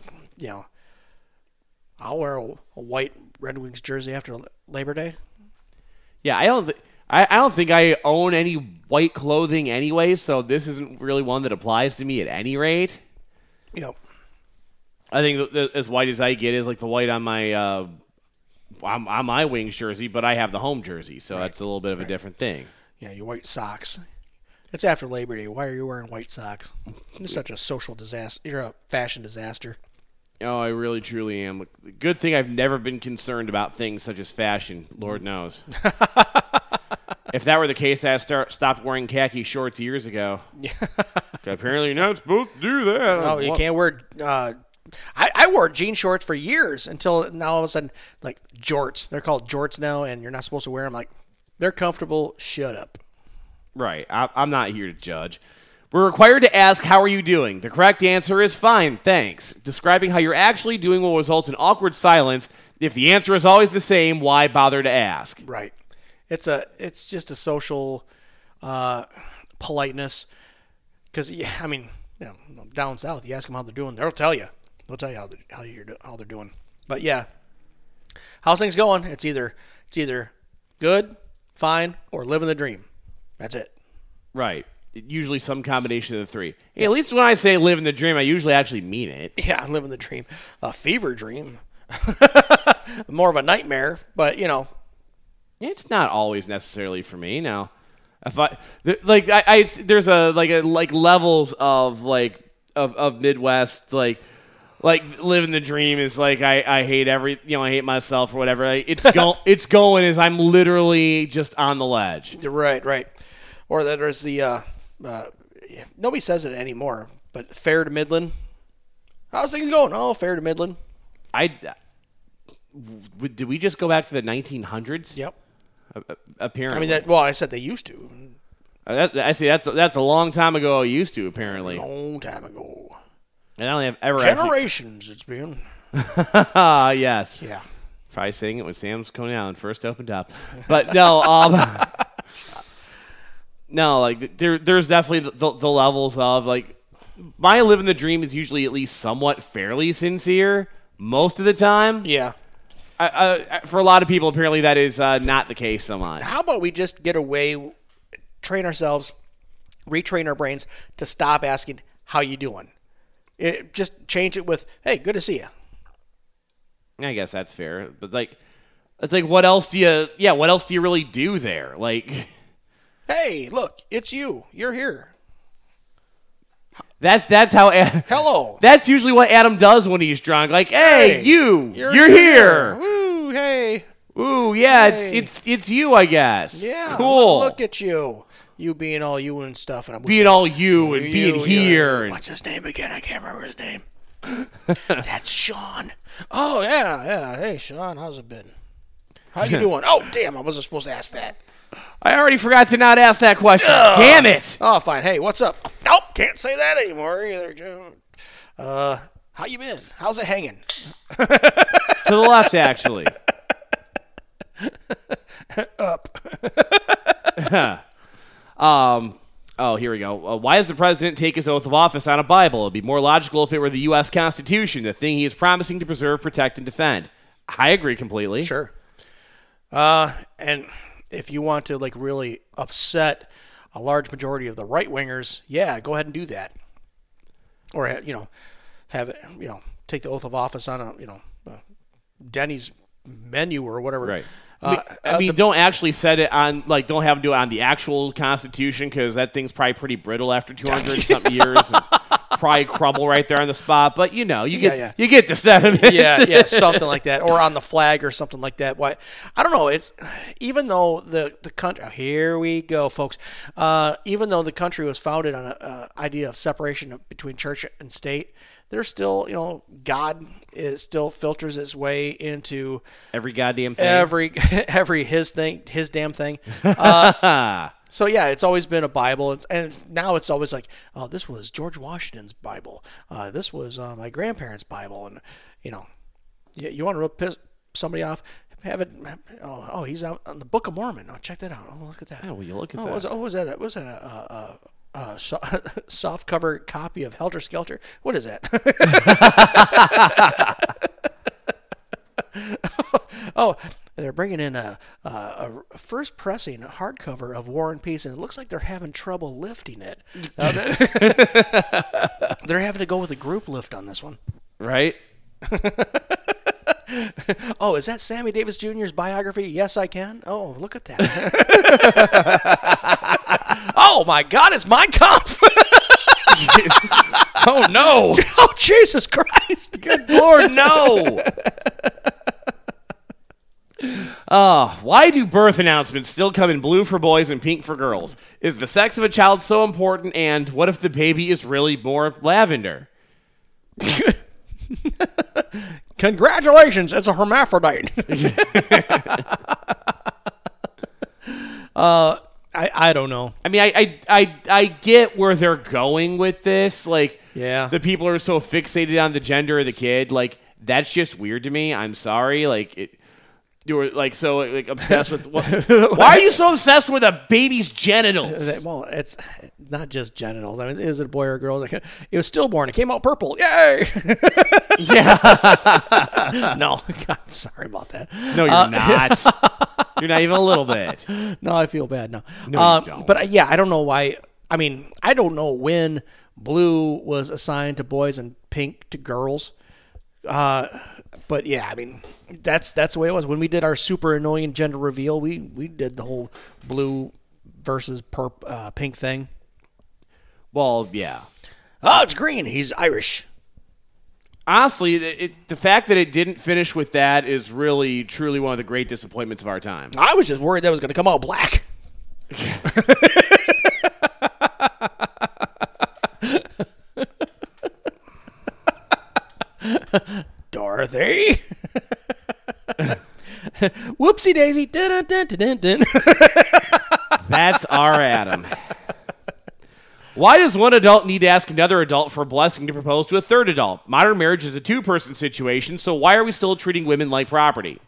I'll wear a white Red Wings jersey after Labor Day. Yeah, I don't think I own any white clothing anyway, so this isn't really one that applies to me at any rate. Yep. I think as white as I get is like the white on my on my Wings jersey, but I have the home jersey, so that's a little bit of a different thing. Yeah, your white socks. It's after Labor Day. Why are you wearing white socks? You're such a social disaster. You're a fashion disaster. Oh, I really, truly am. Good thing I've never been concerned about things such as fashion. Lord knows. If that were the case, I'd stopped wearing khaki shorts years ago. Apparently, you're not supposed to do that. No, you can't wear. I wore jean shorts for years until now. All of a sudden, like jorts. They're called jorts now, and you're not supposed to wear them. Like, they're comfortable. Shut up. Right. I'm not here to judge. We're required to ask, how are you doing? The correct answer is fine, thanks. Describing how you're actually doing will result in awkward silence. If the answer is always the same, why bother to ask? Right. It's just a social politeness. Because, down south, you ask them how they're doing, they'll tell you. They'll tell you how they're doing. But, yeah, how's things going? It's either good, fine, or living the dream. That's it. Right. Usually some combination of the three. Hey, at least when I say living the dream, I usually actually mean it. Yeah, living the dream. A fever dream. More of a nightmare, but, It's not always necessarily for me. Now, if there's levels of of Midwest like living the dream is like I hate I hate myself or whatever. It's going as I'm literally just on the ledge. Right. Or there's the nobody says it anymore, but fair to Midland. How's things going? Oh, fair to Midland. Did we just go back to the 1900s? Yep. Apparently. I said they used to. I see. That's a long time ago. Used to apparently. Long time ago. And I only have ever generations. It's been. Yes. Yeah. Probably saying it when Sam's Coney Island first opened up, but no. No, like there's definitely the levels of like my living the dream is usually at least somewhat fairly sincere most of the time. Yeah. For a lot of people, apparently that is not the case so much. How about we just get away, train ourselves, retrain our brains to stop asking how you doing? Just change it with, hey, good to see you. I guess that's fair, but it's like what else do you really do there? Like. Hey, look, it's you. You're here. That's how. Hello. That's usually what Adam does when he's drunk. Like, hey, you're here. Woo, hey. Ooh, yeah, hey. it's you, I guess. Yeah. Cool. Look at you. You being all you and stuff, and I'm being all you and being here. What's his name again? I can't remember his name. That's Sean. Oh yeah. Hey, Sean, how's it been? How you doing? Oh, damn, I wasn't supposed to ask that. I already forgot to not ask that question. Damn it! Oh, fine. Hey, what's up? Nope, can't say that anymore either, Joe. How you been? How's it hanging? To the left, actually. Up. Oh, here we go. Why does the president take his oath of office on a Bible? It'd be more logical if it were the U.S. Constitution, the thing he is promising to preserve, protect, and defend. I agree completely. Sure. And if you want to like really upset a large majority of the right wingers, yeah, go ahead and do that. Or have it, take the oath of office on a Denny's menu or whatever. Right. I mean, don't actually set it on, like, don't have them do it on the actual Constitution, because that thing's probably pretty brittle after 200-something years. And probably crumble right there on the spot. But, you get the sentiment. Yeah, something like that. Or on the flag or something like that. Why? I don't know. It's even though the country, here we go, folks. Even though the country was founded on an idea of separation between church and state, there's still, God is still filters its way into every goddamn thing. Every his damn thing. So yeah, it's always been a Bible, and now it's always like, oh, this was George Washington's Bible. This was my grandparents' Bible, and you want to piss somebody off, have it. Oh, he's out on the Book of Mormon. Oh, check that out. Oh, look at that. Yeah, well, you look at that. Was that a soft cover copy of Helter Skelter? What is that? Oh, they're bringing in a first pressing hardcover of War and Peace, and it looks like they're having trouble lifting it. They're having to go with a group lift on this one. Right? Oh, is that Sammy Davis Jr.'s biography? Yes, I can. Oh, look at that. Oh, my God, it's Mein Kampf. Oh, no. Oh, Jesus Christ. Good Lord, no. Why do birth announcements still come in blue for boys and pink for girls? Is the sex of a child so important? And what if the baby is really more lavender? Congratulations, it's a hermaphrodite. I don't know. I mean, I get where they're going with this. Like, yeah, the people are so fixated on the gender of the kid. Like, that's just weird to me. I'm sorry. Like, you were like so like obsessed with. Why are you so obsessed with a baby's genitals? Well, it's not just genitals. I mean, is it a boy or a girl? Like, it was stillborn. It came out purple. Yay! Yeah. No, God, sorry about that. No, you're not. You're not even a little bit. No, I feel bad. No, you don't. But yeah, I don't know why. I mean, I don't know when blue was assigned to boys and pink to girls. But yeah, I mean, that's the way it was. When we did our super annoying gender reveal, we did the whole blue versus pink thing. Well, yeah. Oh, it's green. He's Irish. Honestly, the fact that it didn't finish with that is really, truly one of the great disappointments of our time. I was just worried that was going to come out black. Dorothy. Whoopsie daisy. Dun, dun, dun, dun, dun. That's our Adam. Why does one adult need to ask another adult for a blessing to propose to a third adult? Modern marriage is a two-person situation, so why are we still treating women like property?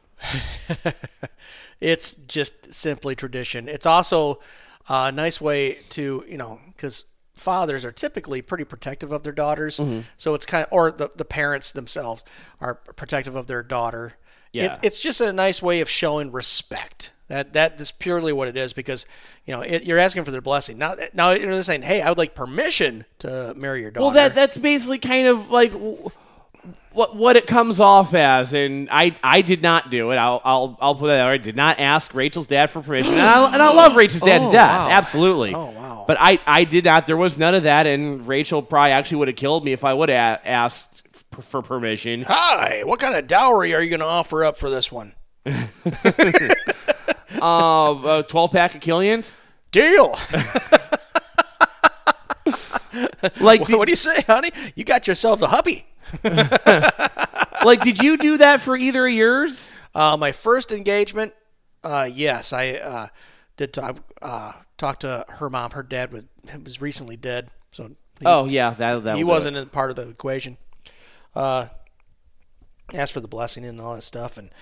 It's just simply tradition. It's also a nice way to, because fathers are typically pretty protective of their daughters. Mm-hmm. So it's kind of, or the parents themselves are protective of their daughter. Yeah. It's just a nice way of showing respect. That's purely what it is, because you're asking for their blessing. Now they're saying, "Hey, I would like permission to marry your daughter." Well, that's basically kind of like what it comes off as, and I did not do it. I'll put that out. I did not ask Rachel's dad for permission, and I love Rachel's dad to death, wow. absolutely. Oh wow! But I did not. There was none of that, and Rachel probably actually would have killed me if I would have asked for permission. Hi, what kind of dowry are you going to offer up for this one? 12-pack of Killians? Deal. Like, what do you say, honey? You got yourself a hubby. Like, did you do that for either of yours? My first engagement, yes, I did talk to her mom. Her dad was recently dead, so he wasn't in part of the equation. Asked for the blessing and all that stuff, and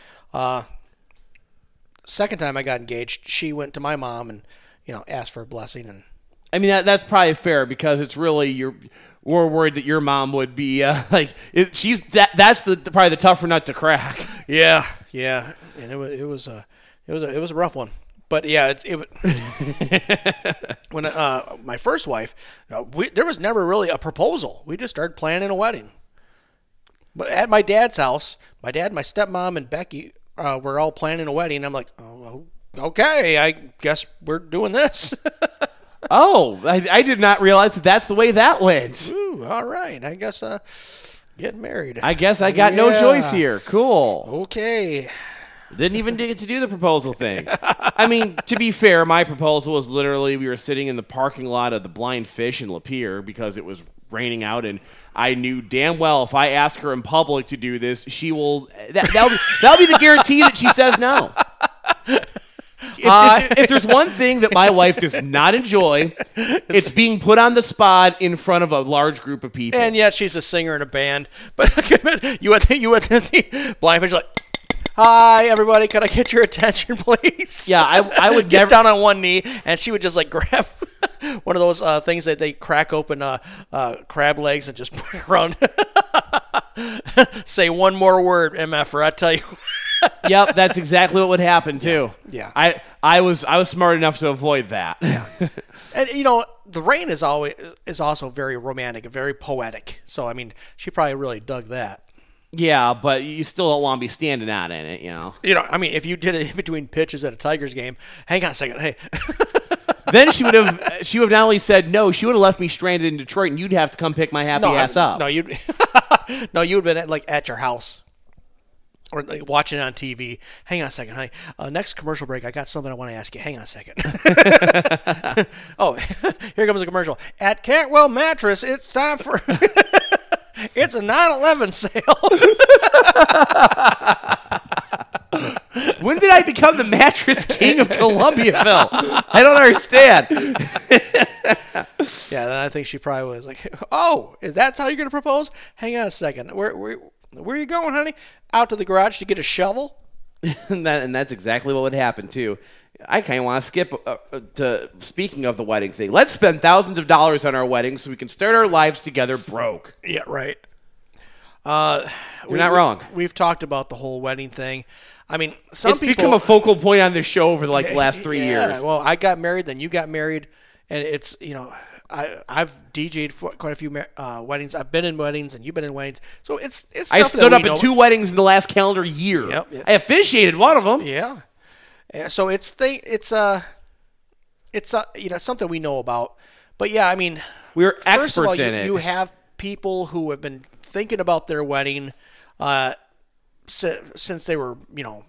second time I got engaged, she went to my mom and asked for a blessing. And I mean that's probably fair, because it's really we're worried that your mom would be that's probably the tougher nut to crack. Yeah, and it was a rough one. But yeah, when my first wife, there was never really a proposal. We just started planning a wedding. But at my dad's house, my dad, my stepmom, and Becky were all planning a wedding. I'm like, oh, okay, I guess we're doing this. Oh, I did not realize that's the way that went. Ooh, all right, I guess getting married. I guess I got no choice here. Cool. Okay. Didn't even get to do the proposal thing. I mean, to be fair, my proposal was literally we were sitting in the parking lot of the Blind Fish in Lapeer because it was raining out, and I knew damn well if I ask her in public to do this, she will. That'll be the guarantee that she says no. If there's one thing that my wife does not enjoy, it's being put on the spot in front of a large group of people. And yet she's a singer in a band. But you would think the Blind Fish like, hi, everybody, could I get your attention, please? Yeah, I would Gets never down on one knee, and she would just like grab one of those things that they crack open crab legs and just put it around. Say one more word, MFer, I tell you. Yep, that's exactly what would happen too. Yeah. I was smart enough to avoid that. Yeah. And the rain is also very romantic and very poetic. So I mean, she probably really dug that. Yeah, but you still don't want to be standing out in it, I mean, if you did it in between pitches at a Tigers game, hang on a second, hey. Then she would have not only said no, she would have left me stranded in Detroit, and you'd have to come pick my happy ass up. No, you would have been at your house or like watching it on TV. Hang on a second, honey. Next commercial break, I got something I want to ask you. Hang on a second. Oh, here comes a commercial. At Cantwell Mattress, it's time for it's a 9/11 sale. When did I become the mattress king of Columbiaville? I don't understand. Yeah, then I think she probably was like, "Oh, that's how you're going to propose? Hang on a second. Where are you going, honey? Out to the garage to get a shovel?" and that's exactly what would happen too. I kind of want to skip to speaking of the wedding thing. Let's spend thousands of dollars on our wedding so we can start our lives together broke. Yeah, right. You're not wrong. We've talked about the whole wedding thing. I mean, It's become a focal point on this show over the last 3 years. Well, I got married, then you got married, and it's I've DJ'd for quite a few weddings. I've been in weddings, and you've been in weddings. So it's I stuff stood that up at 2 weddings in the last calendar year. Yep. I officiated one of them. Yeah. So it's something we know about. But yeah, I mean, We're first of all, experts in it. You have people who have been thinking about their wedding since they were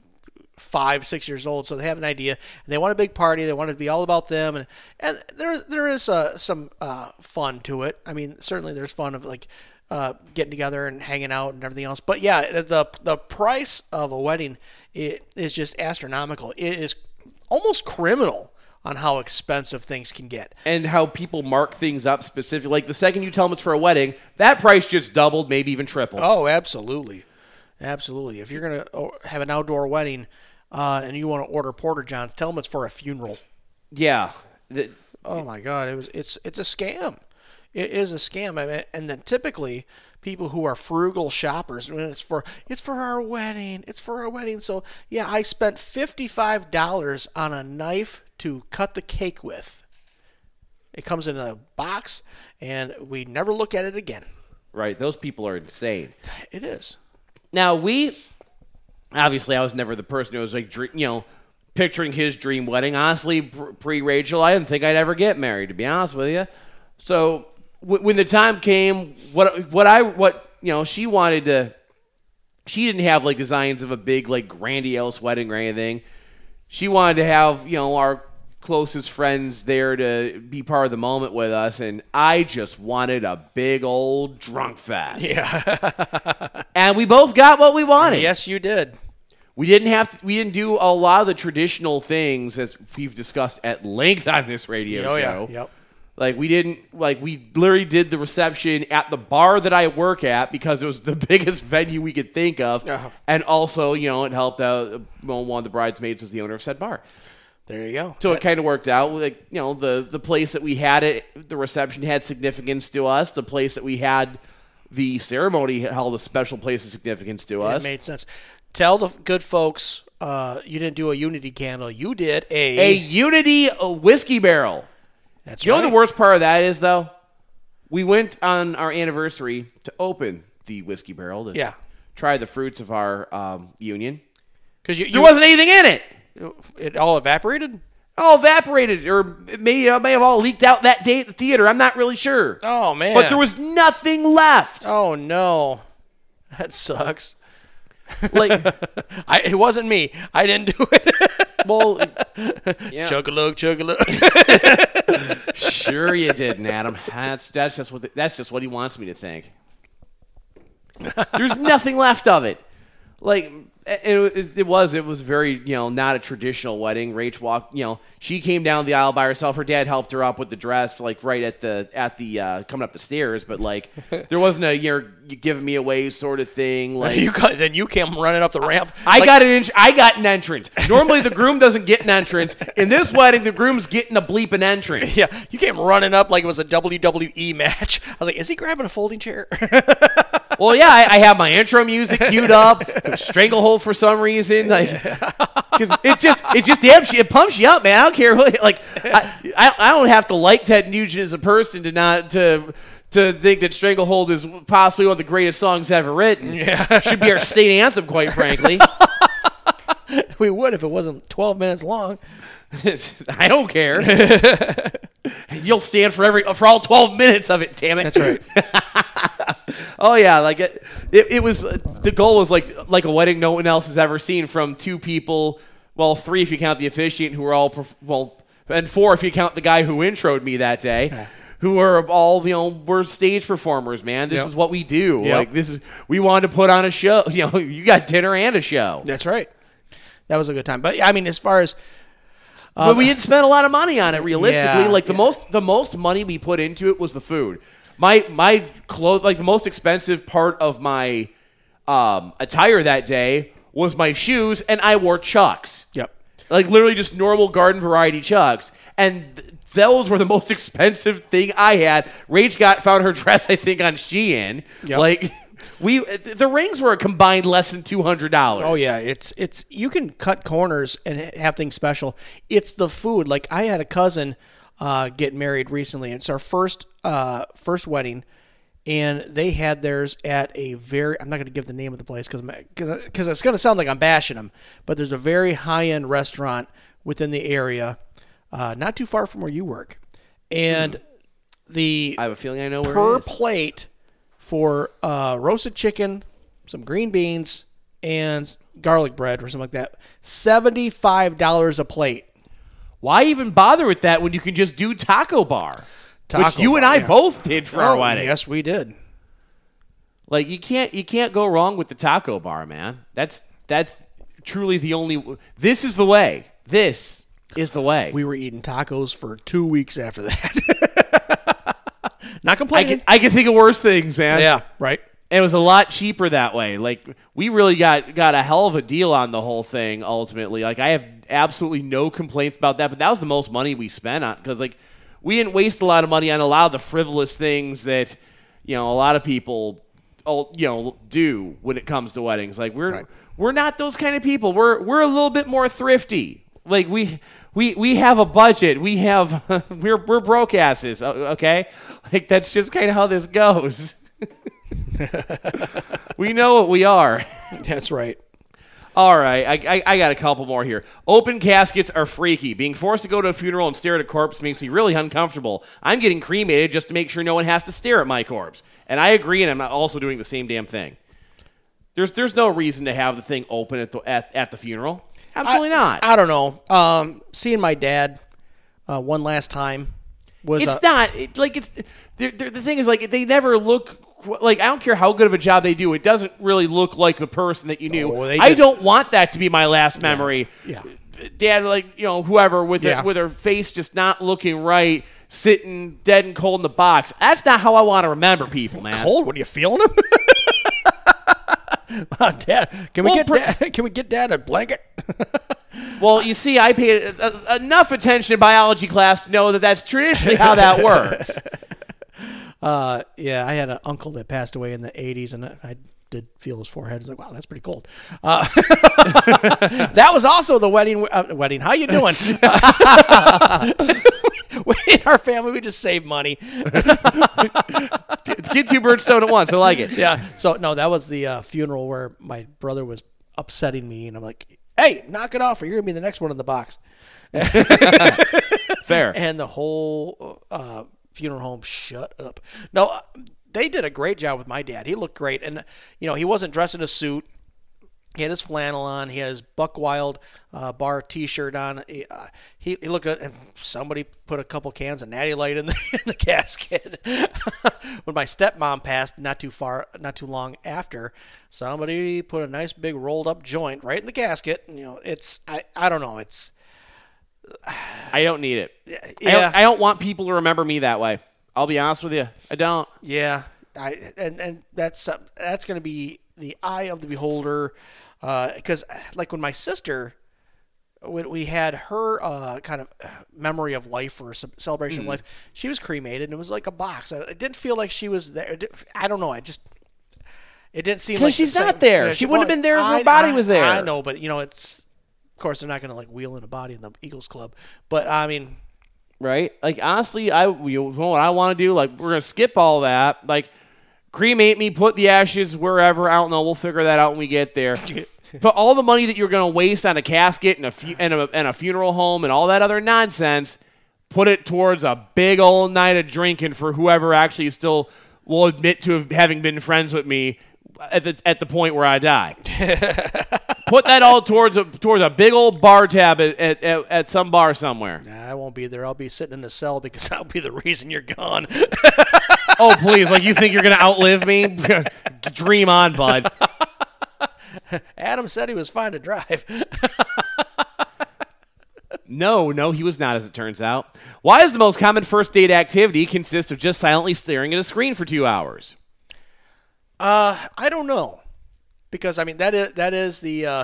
5-6 years old, so they have an idea. And they want a big party. They want it to be all about them, and there is some fun to it. I mean, certainly there's fun of like getting together and hanging out and everything else. But yeah, the price of a wedding is just astronomical. It is almost criminal on how expensive things can get. And how people mark things up specifically. Like the second you tell them it's for a wedding, that price just doubled, maybe even tripled. Oh, absolutely. Absolutely. If you're going to have an outdoor wedding and you want to order Porter Johns, tell them it's for a funeral. Yeah. Oh my God, it's a scam. It is a scam, and then typically people who are frugal shoppers, it's for our wedding. It's for our wedding. So yeah, I spent $55 on a knife to cut the cake with. It comes in a box, and we never look at it again. Right. Those people are insane. It is. Now obviously, I was never the person who was like, picturing his dream wedding. Honestly, pre-Rachel, I didn't think I'd ever get married, to be honest with you. So when the time came, she wanted to, she didn't have like designs of a big like grandiose wedding or anything. She wanted to have our closest friends there to be part of the moment with us, and I just wanted a big old drunk fest. Yeah. And we both got what we wanted. Yes, you did. We didn't do a lot of the traditional things as we've discussed at length on this radio show. Yeah. Yep. Like we literally did the reception at the bar that I work at because it was the biggest venue we could think of. Uh-huh. And also, it helped out. One of the bridesmaids was the owner of said bar. There you go. So it kind of worked out. Like, the place that we had it, the reception had significance to us. The place that we had the ceremony held a special place of significance to us. It made sense. Tell the good folks you didn't do a Unity candle. You did A Unity whiskey barrel. That's You right. know what the worst part of that is, though? We went on our anniversary to open the whiskey barrel to try the fruits of our union. Because There wasn't anything in it. it all evaporated. All evaporated, or it may have all leaked out that day at the theater. I'm not really sure. Oh man! But there was nothing left. Oh no, that sucks. Like, it wasn't me. I didn't do it. well, yeah. Chug-a-lug, chug-a-lug. Sure you didn't, Adam. That's just what he wants me to think. There's nothing left of it. Like, it was very, not a traditional wedding. Rach walked, she came down the aisle by herself. Her dad helped her up with the dress, like right at the coming up the stairs. But like, there wasn't a you're giving me away sort of thing. Like, then you came running up the ramp. I got an entrance. Normally the groom doesn't get an entrance. In this wedding, the groom's getting a bleeping entrance. Yeah, you came running up like it was a WWE match. I was like, is he grabbing a folding chair? Well, yeah, I have my intro music queued up, Stranglehold for some reason, like, because it pumps you up, man. I don't care, like, I don't have to like Ted Nugent as a person to think that Stranglehold is possibly one of the greatest songs ever written. Yeah. Should be our state anthem, quite frankly. We would if it wasn't 12 minutes long. I don't care. You'll stand for all 12 minutes of it, damn it. That's right. Oh yeah, like it was. The goal was like a wedding no one else has ever seen from two people. Well, three if you count the officiant, who were all and four if you count the guy who introed me that day, who are all we're stage performers, man. This is what we do. Yep. Like we wanted to put on a show. You got dinner and a show. That's right. That was a good time. But I mean, as far as but we didn't spend a lot of money on it. Realistically, the most money we put into it was the food. My clothes, like the most expensive part of my attire that day was my shoes, and I wore Chucks. Yep. Like literally just normal garden variety Chucks, and those were the most expensive thing I had. Rach found her dress, I think, on Shein. Yep. Like the rings were a combined less than $200. Oh yeah, it's you can cut corners and have things special. It's the food. Like I had a cousin get married recently. It's our first wedding, and they had theirs at a I'm not going to give the name of the place because it's going to sound like I'm bashing them, but there's a very high-end restaurant within the area, not too far from where you work, and I have a feeling I know where per it is. plate for roasted chicken, some green beans, and garlic bread or something like that, $75 a plate. Why even bother with that when you can just do Taco Bar? Which you and I both did for our wedding. Yes, we did. Like you can't go wrong with the Taco Bar, man. That's truly the only. This is the way. This is the way. We were eating tacos for 2 weeks after that. Not complaining. I can think of worse things, man. Yeah, right. And it was a lot cheaper that way. Like we really got a hell of a deal on the whole thing. Ultimately, like I have absolutely no complaints about that. But that was the most money we spent on because like we didn't waste a lot of money on a lot of the frivolous things that a lot of people do when it comes to weddings. Like we're not those kind of people. We're a little bit more thrifty. Like we have a budget. We have we're broke asses. Okay, like that's just kind of how this goes. We know what we are. That's right. All right, I got a couple more here. Open caskets are freaky. Being forced to go to a funeral and stare at a corpse makes me really uncomfortable. I'm getting cremated just to make sure no one has to stare at my corpse. And I agree, and I'm not also doing the same damn thing. There's no reason to have the thing open at the funeral. Absolutely not. I don't know. Seeing my dad one last time was it's the thing is like they never look. Like, I don't care how good of a job they do. It doesn't really look like the person that you knew. Oh, I don't want that to be my last memory. Yeah. Dad, like, whoever, with her face just not looking right, sitting dead and cold in the box. That's not how I want to remember people, man. Cold? What are you feeling him? Dad, can we get Dad a blanket? Well, you see, I paid enough attention in biology class to know that that's traditionally how that works. Yeah, I had an uncle that passed away in the 80s, and did feel his forehead. He's like, wow, that's pretty cold. That was also the wedding. How you doing? In our family, we just save money. Get two birds stoned at once. I like it. Yeah. So, no, that was the funeral where my brother was upsetting me, and I'm like, hey, knock it off, or you're going to be the next one in the box. Fair. And the whole funeral home shut up. No, they did a great job with my dad. He looked great. And, he wasn't dressed in a suit. He had his flannel on. He had his Buck Wild bar T-shirt on. He looked good. And somebody put a couple cans of Natty Light in the casket. When my stepmom passed, not too long after, somebody put a nice big rolled up joint right in the casket. I don't know. I don't need it. Yeah. I don't want people to remember me that way. I'll be honest with you. I don't. Yeah. And that's going to be the eye of the beholder. Because like when my sister, when we had her kind of memory of life or celebration of life, she was cremated and it was like a box. It didn't feel like she was there. I don't know. It didn't seem like because she's not there. She wouldn't have been there if her body was there. I know, but it's. Of course, they're not going to like wheel in a body in the Eagles Club, but I mean, right? Like honestly, what I want to do, like we're gonna skip all that. Like cremate me, put the ashes wherever. I don't know. We'll figure that out when we get there. But all the money that you're gonna waste on a casket and a funeral home and all that other nonsense, put it towards a big old night of drinking for whoever actually still will admit to having been friends with me at the point where I die. Put that all towards a big old bar tab at some bar somewhere. Nah, I won't be there. I'll be sitting in the cell because I'll be the reason you're gone. Oh, please. Like, you think you're going to outlive me? Dream on, bud. Adam said he was fine to drive. No, he was not, as it turns out. Why does the most common first date activity consist of just silently staring at a screen for 2 hours? I don't know. Because, I mean, that is the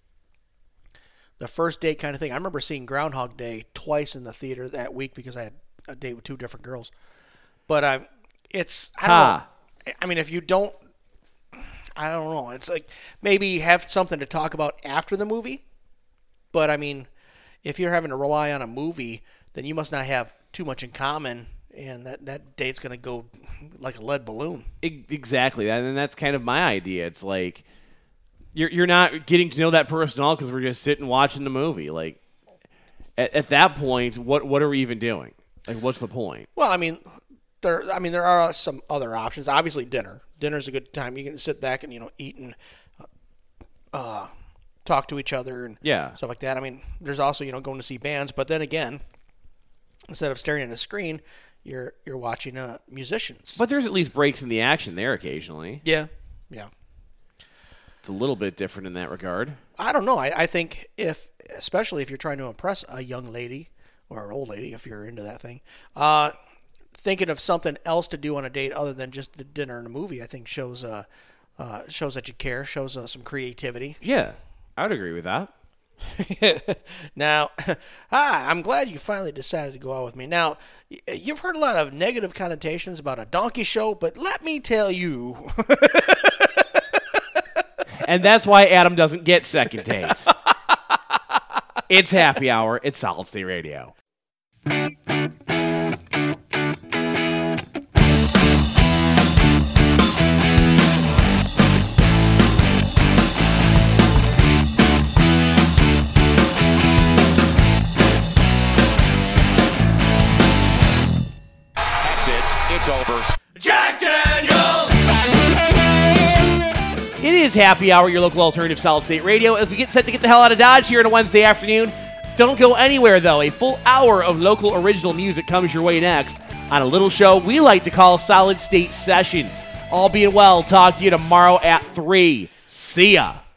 first date kind of thing. I remember seeing Groundhog Day twice in the theater that week because I had a date with two different girls. But I don't know. I mean, if you don't, I don't know. It's like maybe have something to talk about after the movie. But, I mean, if you're having to rely on a movie, then you must not have too much in common, and that date's going to go like a lead balloon. Exactly. And that's kind of my idea. It's like you're not getting to know that person at all because we're just sitting watching the movie. Like at that point, what are we even doing? Like, what's the point? Well, I mean, there are some other options. Obviously, dinner. Dinner's a good time. You can sit back and eat and talk to each other and stuff like that. I mean, there's also going to see bands, but then again, instead of staring at a screen, you're watching musicians. But there's at least breaks in the action there occasionally. Yeah. It's a little bit different in that regard. I don't know. I think especially if you're trying to impress a young lady or an old lady, if you're into that thing, thinking of something else to do on a date other than just the dinner and a movie, I think shows that you care, shows some creativity. Yeah, I would agree with that. Now, I'm glad you finally decided to go out with me. Now, you've heard a lot of negative connotations about a donkey show, but let me tell you. And that's why Adam doesn't get second dates. It's happy hour. It's Solid State Radio. It's over. Jack Daniels! It is happy hour, your local alternative Solid State Radio. As we get set to get the hell out of Dodge here on a Wednesday afternoon. Don't go anywhere, though. A full hour of local original music comes your way next on a little show we like to call Solid State Sessions. All being well, talk to you tomorrow at 3. See ya.